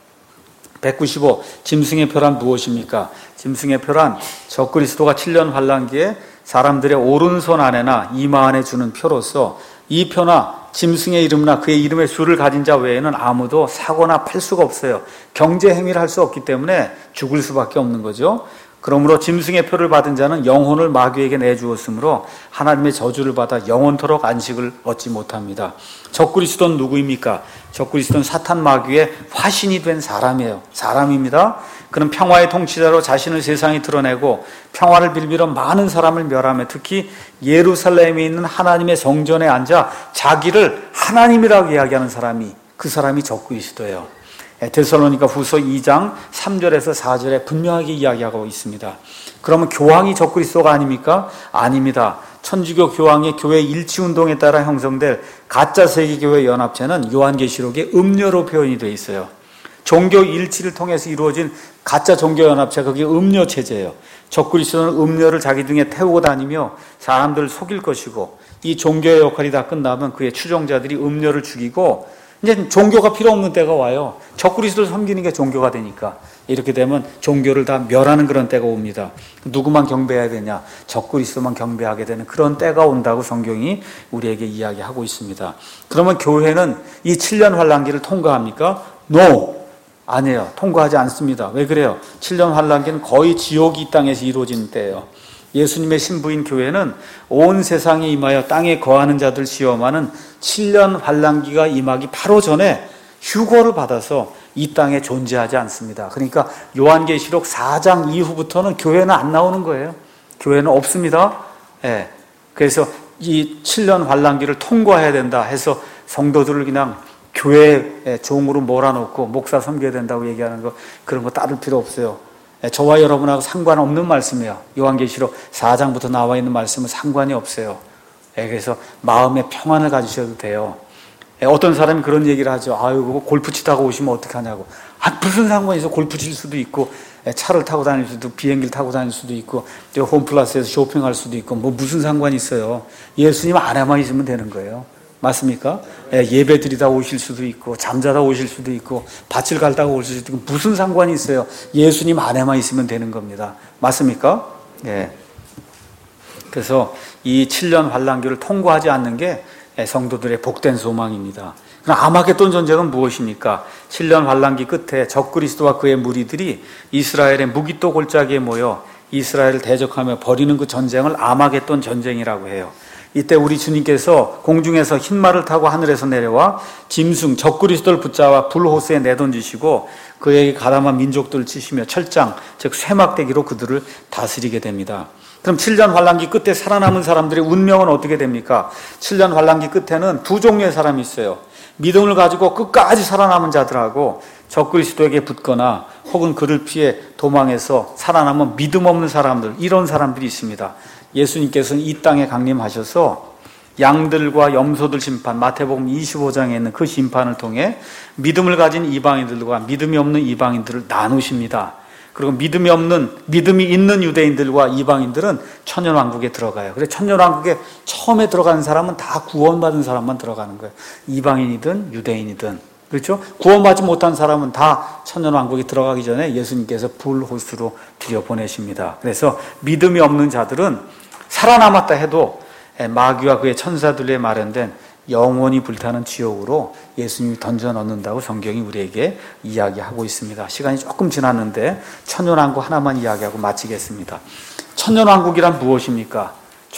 195. 짐승의 표란 무엇입니까? 짐승의 표란 적그리스도가 7년 환란기에 사람들의 오른손 안에나 이마 안에 주는 표로서 이 표나 짐승의 이름이나 그의 이름의 수를 가진 자 외에는 아무도 사거나 팔 수가 없어요. 경제 행위를 할 수 없기 때문에 죽을 수밖에 없는 거죠. 그러므로 짐승의 표를 받은 자는 영혼을 마귀에게 내주었으므로 하나님의 저주를 받아 영원토록 안식을 얻지 못합니다. 적그리스도는 누구입니까? 적그리스도는 사탄 마귀의 화신이 된 사람이에요. 사람입니다. 그는 평화의 통치자로 자신을 세상에 드러내고 평화를 빌미로 많은 사람을 멸하며 특히 예루살렘에 있는 하나님의 성전에 앉아 자기를 하나님이라고 이야기하는 사람이 그 사람이 적그리스도예요. 데살로니가 후서 2장 3절에서 4절에 분명하게 이야기하고 있습니다. 그러면 교황이 적그리스도가 아닙니까? 아닙니다. 천주교 교황의 교회 일치운동에 따라 형성될 가짜 세계교회 연합체는 요한계시록에 음료로 표현이 되어 있어요. 종교 일치를 통해서 이루어진 가짜 종교연합체, 그게 음료체제예요. 적그리스도는 음료를 자기 등에 태우고 다니며 사람들을 속일 것이고 이 종교의 역할이 다 끝나면 그의 추종자들이 음료를 죽이고 이제 종교가 필요 없는 때가 와요. 적그리스도를 섬기는 게 종교가 되니까. 이렇게 되면 종교를 다 멸하는 그런 때가 옵니다. 누구만 경배해야 되냐? 적그리스도만 경배하게 되는 그런 때가 온다고 성경이 우리에게 이야기하고 있습니다. 그러면 교회는 이 7년 환란기를 통과합니까? No! 아니에요. 통과하지 않습니다. 왜 그래요? 7년 환란기는 거의 지옥이 이 땅에서 이루어지는 때예요. 예수님의 신부인 교회는 온 세상에 임하여 땅에 거하는 자들 시험하는 7년 환란기가 임하기 바로 전에 휴거를 받아서 이 땅에 존재하지 않습니다. 그러니까 요한계시록 4장 이후부터는 교회는 안 나오는 거예요. 교회는 없습니다. 예. 그래서 이 7년 환란기를 통과해야 된다 해서 성도들을 그냥 교회의 종으로 몰아놓고 목사 섬겨야 된다고 얘기하는 거 그런 거 따를 필요 없어요. 저와 여러분하고 상관없는 말씀이에요. 요한계시록 4장부터 나와 있는 말씀은 상관이 없어요. 그래서 마음의 평안을 가지셔도 돼요. 어떤 사람이 그런 얘기를 하죠. 아유, 그거 골프 치다가 오시면 어떡하냐고. 무슨 상관이 있어. 골프 칠 수도 있고, 차를 타고 다닐 수도 있고, 비행기를 타고 다닐 수도 있고, 또 홈플러스에서 쇼핑할 수도 있고, 뭐 무슨 상관이 있어요. 예수님 안에만 있으면 되는 거예요. 맞습니까? 예배 드리다 오실 수도 있고, 잠자다 오실 수도 있고, 밭을 갈다가 오실 수도 있고, 무슨 상관이 있어요. 예수님 안에만 있으면 되는 겁니다. 맞습니까? 예. 그래서 이 7년 환란기를 통과하지 않는 게 성도들의 복된 소망입니다. 그럼 아마겟돈 전쟁은 무엇입니까? 7년 환란기 끝에 적그리스도와 그의 무리들이 이스라엘의 무기토 골짜기에 모여 이스라엘을 대적하며 벌이는 그 전쟁을 아마겟돈 전쟁이라고 해요. 이때 우리 주님께서 공중에서 흰말을 타고 하늘에서 내려와 짐승 적그리스도를 붙잡아 불호수에 내던지시고 그에게 가담한 민족들을 치시며 철장 즉 쇠막대기로 그들을 다스리게 됩니다. 그럼 7년 환란기 끝에 살아남은 사람들의 운명은 어떻게 됩니까? 7년 환란기 끝에는 두 종류의 사람이 있어요. 믿음을 가지고 끝까지 살아남은 자들하고 적그리스도에게 붙거나 혹은 그를 피해 도망해서 살아남은 믿음 없는 사람들, 이런 사람들이 있습니다. 예수님께서는 이 땅에 강림하셔서 양들과 염소들 심판, 마태복음 25장에 있는 그 심판을 통해 믿음을 가진 이방인들과 믿음이 없는 이방인들을 나누십니다. 그리고 믿음이 있는 유대인들과 이방인들은 천년왕국에 들어가요. 그래서 천년왕국에 처음에 들어가는 사람은 다 구원받은 사람만 들어가는 거예요. 이방인이든 유대인이든. 그렇죠? 구원받지 못한 사람은 다 천년왕국에 들어가기 전에 예수님께서 불호수로 들여보내십니다. 그래서 믿음이 없는 자들은 살아남았다 해도 마귀와 그의 천사들에 마련된 영원히 불타는 지옥으로 예수님이 던져 넣는다고 성경이 우리에게 이야기하고 있습니다. 시간이 조금 지났는데 천년왕국 하나만 이야기하고 마치겠습니다. 천년왕국이란 무엇입니까?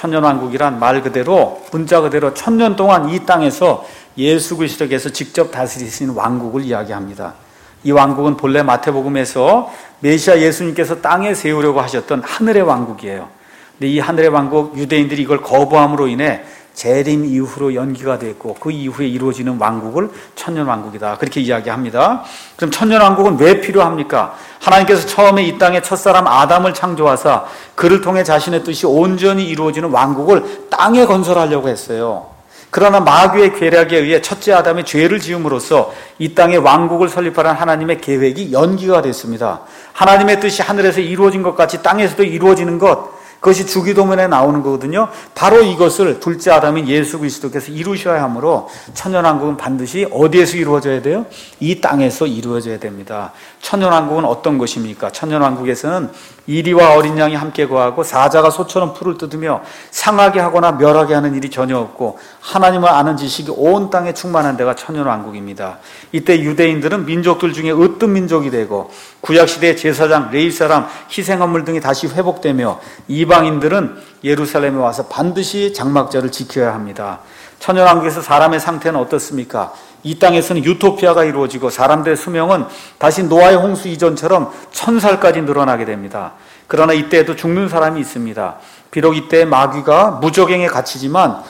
천년왕국이란 말 그대로 문자 그대로 천년 동안 이 땅에서 예수 그리스도께서 직접 다스리신 왕국을 이야기합니다. 이 왕국은 본래 마태복음에서 메시아 예수님께서 땅에 세우려고 하셨던 하늘의 왕국이에요. 근데 이 하늘의 왕국, 유대인들이 이걸 거부함으로 인해 재림 이후로 연기가 됐고 그 이후에 이루어지는 왕국을 천년왕국이다, 그렇게 이야기합니다. 그럼 천년왕국은 왜 필요합니까? 하나님께서 처음에 이 땅에 첫사람 아담을 창조하사 그를 통해 자신의 뜻이 온전히 이루어지는 왕국을 땅에 건설하려고 했어요. 그러나 마귀의 계략에 의해 첫째 아담의 죄를 지음으로써 이 땅에 왕국을 설립하라는 하나님의 계획이 연기가 됐습니다. 하나님의 뜻이 하늘에서 이루어진 것 같이 땅에서도 이루어지는 것, 그것이 주기도문에 나오는 거거든요. 바로 이것을 둘째 아담인 예수 그리스도께서 이루셔야 하므로 천년왕국은 반드시 어디에서 이루어져야 돼요? 이 땅에서 이루어져야 됩니다. 천년왕국은 어떤 것입니까? 천년왕국에서는 이리와 어린 양이 함께 거하고 사자가 소처럼 풀을 뜯으며 상하게 하거나 멸하게 하는 일이 전혀 없고 하나님을 아는 지식이 온 땅에 충만한 데가 천년왕국입니다. 이때 유대인들은 민족들 중에 으뜸 민족이 되고 구약시대의 제사장, 레위사람, 희생헌물 등이 다시 회복되며 이방인들은 예루살렘에 와서 반드시 장막절을 지켜야 합니다. 천년왕국에서 사람의 상태는 어떻습니까? 이 땅에서는 유토피아가 이루어지고 사람들의 수명은 다시 노아의 홍수 이전처럼 1000살까지 늘어나게 됩니다. 그러나 이때에도 죽는 사람이 있습니다. 비록 이때 마귀가 무적행에 갇히지만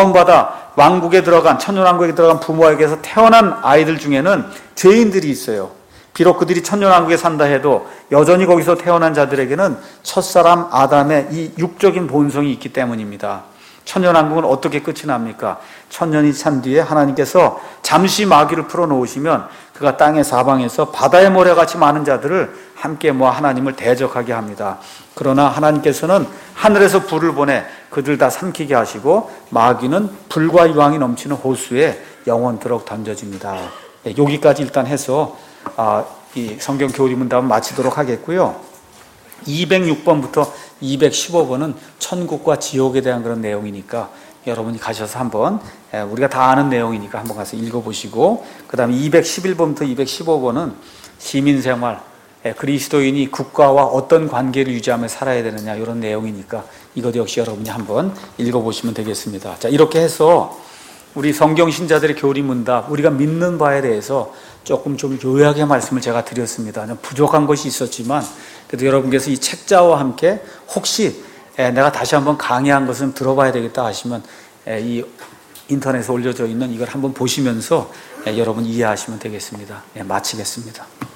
구원받아 왕국에 들어간, 천년왕국에 들어간 부모에게서 태어난 아이들 중에는 죄인들이 있어요. 비록 그들이 천년왕국에 산다 해도 여전히 거기서 태어난 자들에게는 첫사람 아담의 이 육적인 본성이 있기 때문입니다. 천년왕국은 어떻게 끝이 납니까? 천년이 찬 뒤에 하나님께서 잠시 마귀를 풀어놓으시면 그가 땅의 사방에서 바다의 모래같이 많은 자들을 함께 모아 하나님을 대적하게 합니다. 그러나 하나님께서는 하늘에서 불을 보내 그들 다 삼키게 하시고 마귀는 불과 유황이 넘치는 호수에 영원토록 던져집니다. 여기까지 일단 해서 이 성경 교리 문답은 마치도록 하겠고요. 206번부터 215번은 천국과 지옥에 대한 그런 내용이니까 여러분이 가셔서 한번, 우리가 다 아는 내용이니까 한번 가서 읽어보시고, 그 다음에 211번부터 215번은 시민생활, 그리스도인이 국가와 어떤 관계를 유지하며 살아야 되느냐, 이런 내용이니까 이것 역시 여러분이 한번 읽어보시면 되겠습니다. 자, 이렇게 해서 우리 성경 신자들의 교리 문답, 우리가 믿는 바에 대해서 조금 좀 요약의 말씀을 제가 드렸습니다. 부족한 것이 있었지만 그래도 여러분께서 이 책자와 함께 혹시 내가 다시 한번 강의한 것을 들어봐야 되겠다 하시면 이 인터넷에 올려져 있는 이걸 한번 보시면서 여러분 이해하시면 되겠습니다. 마치겠습니다.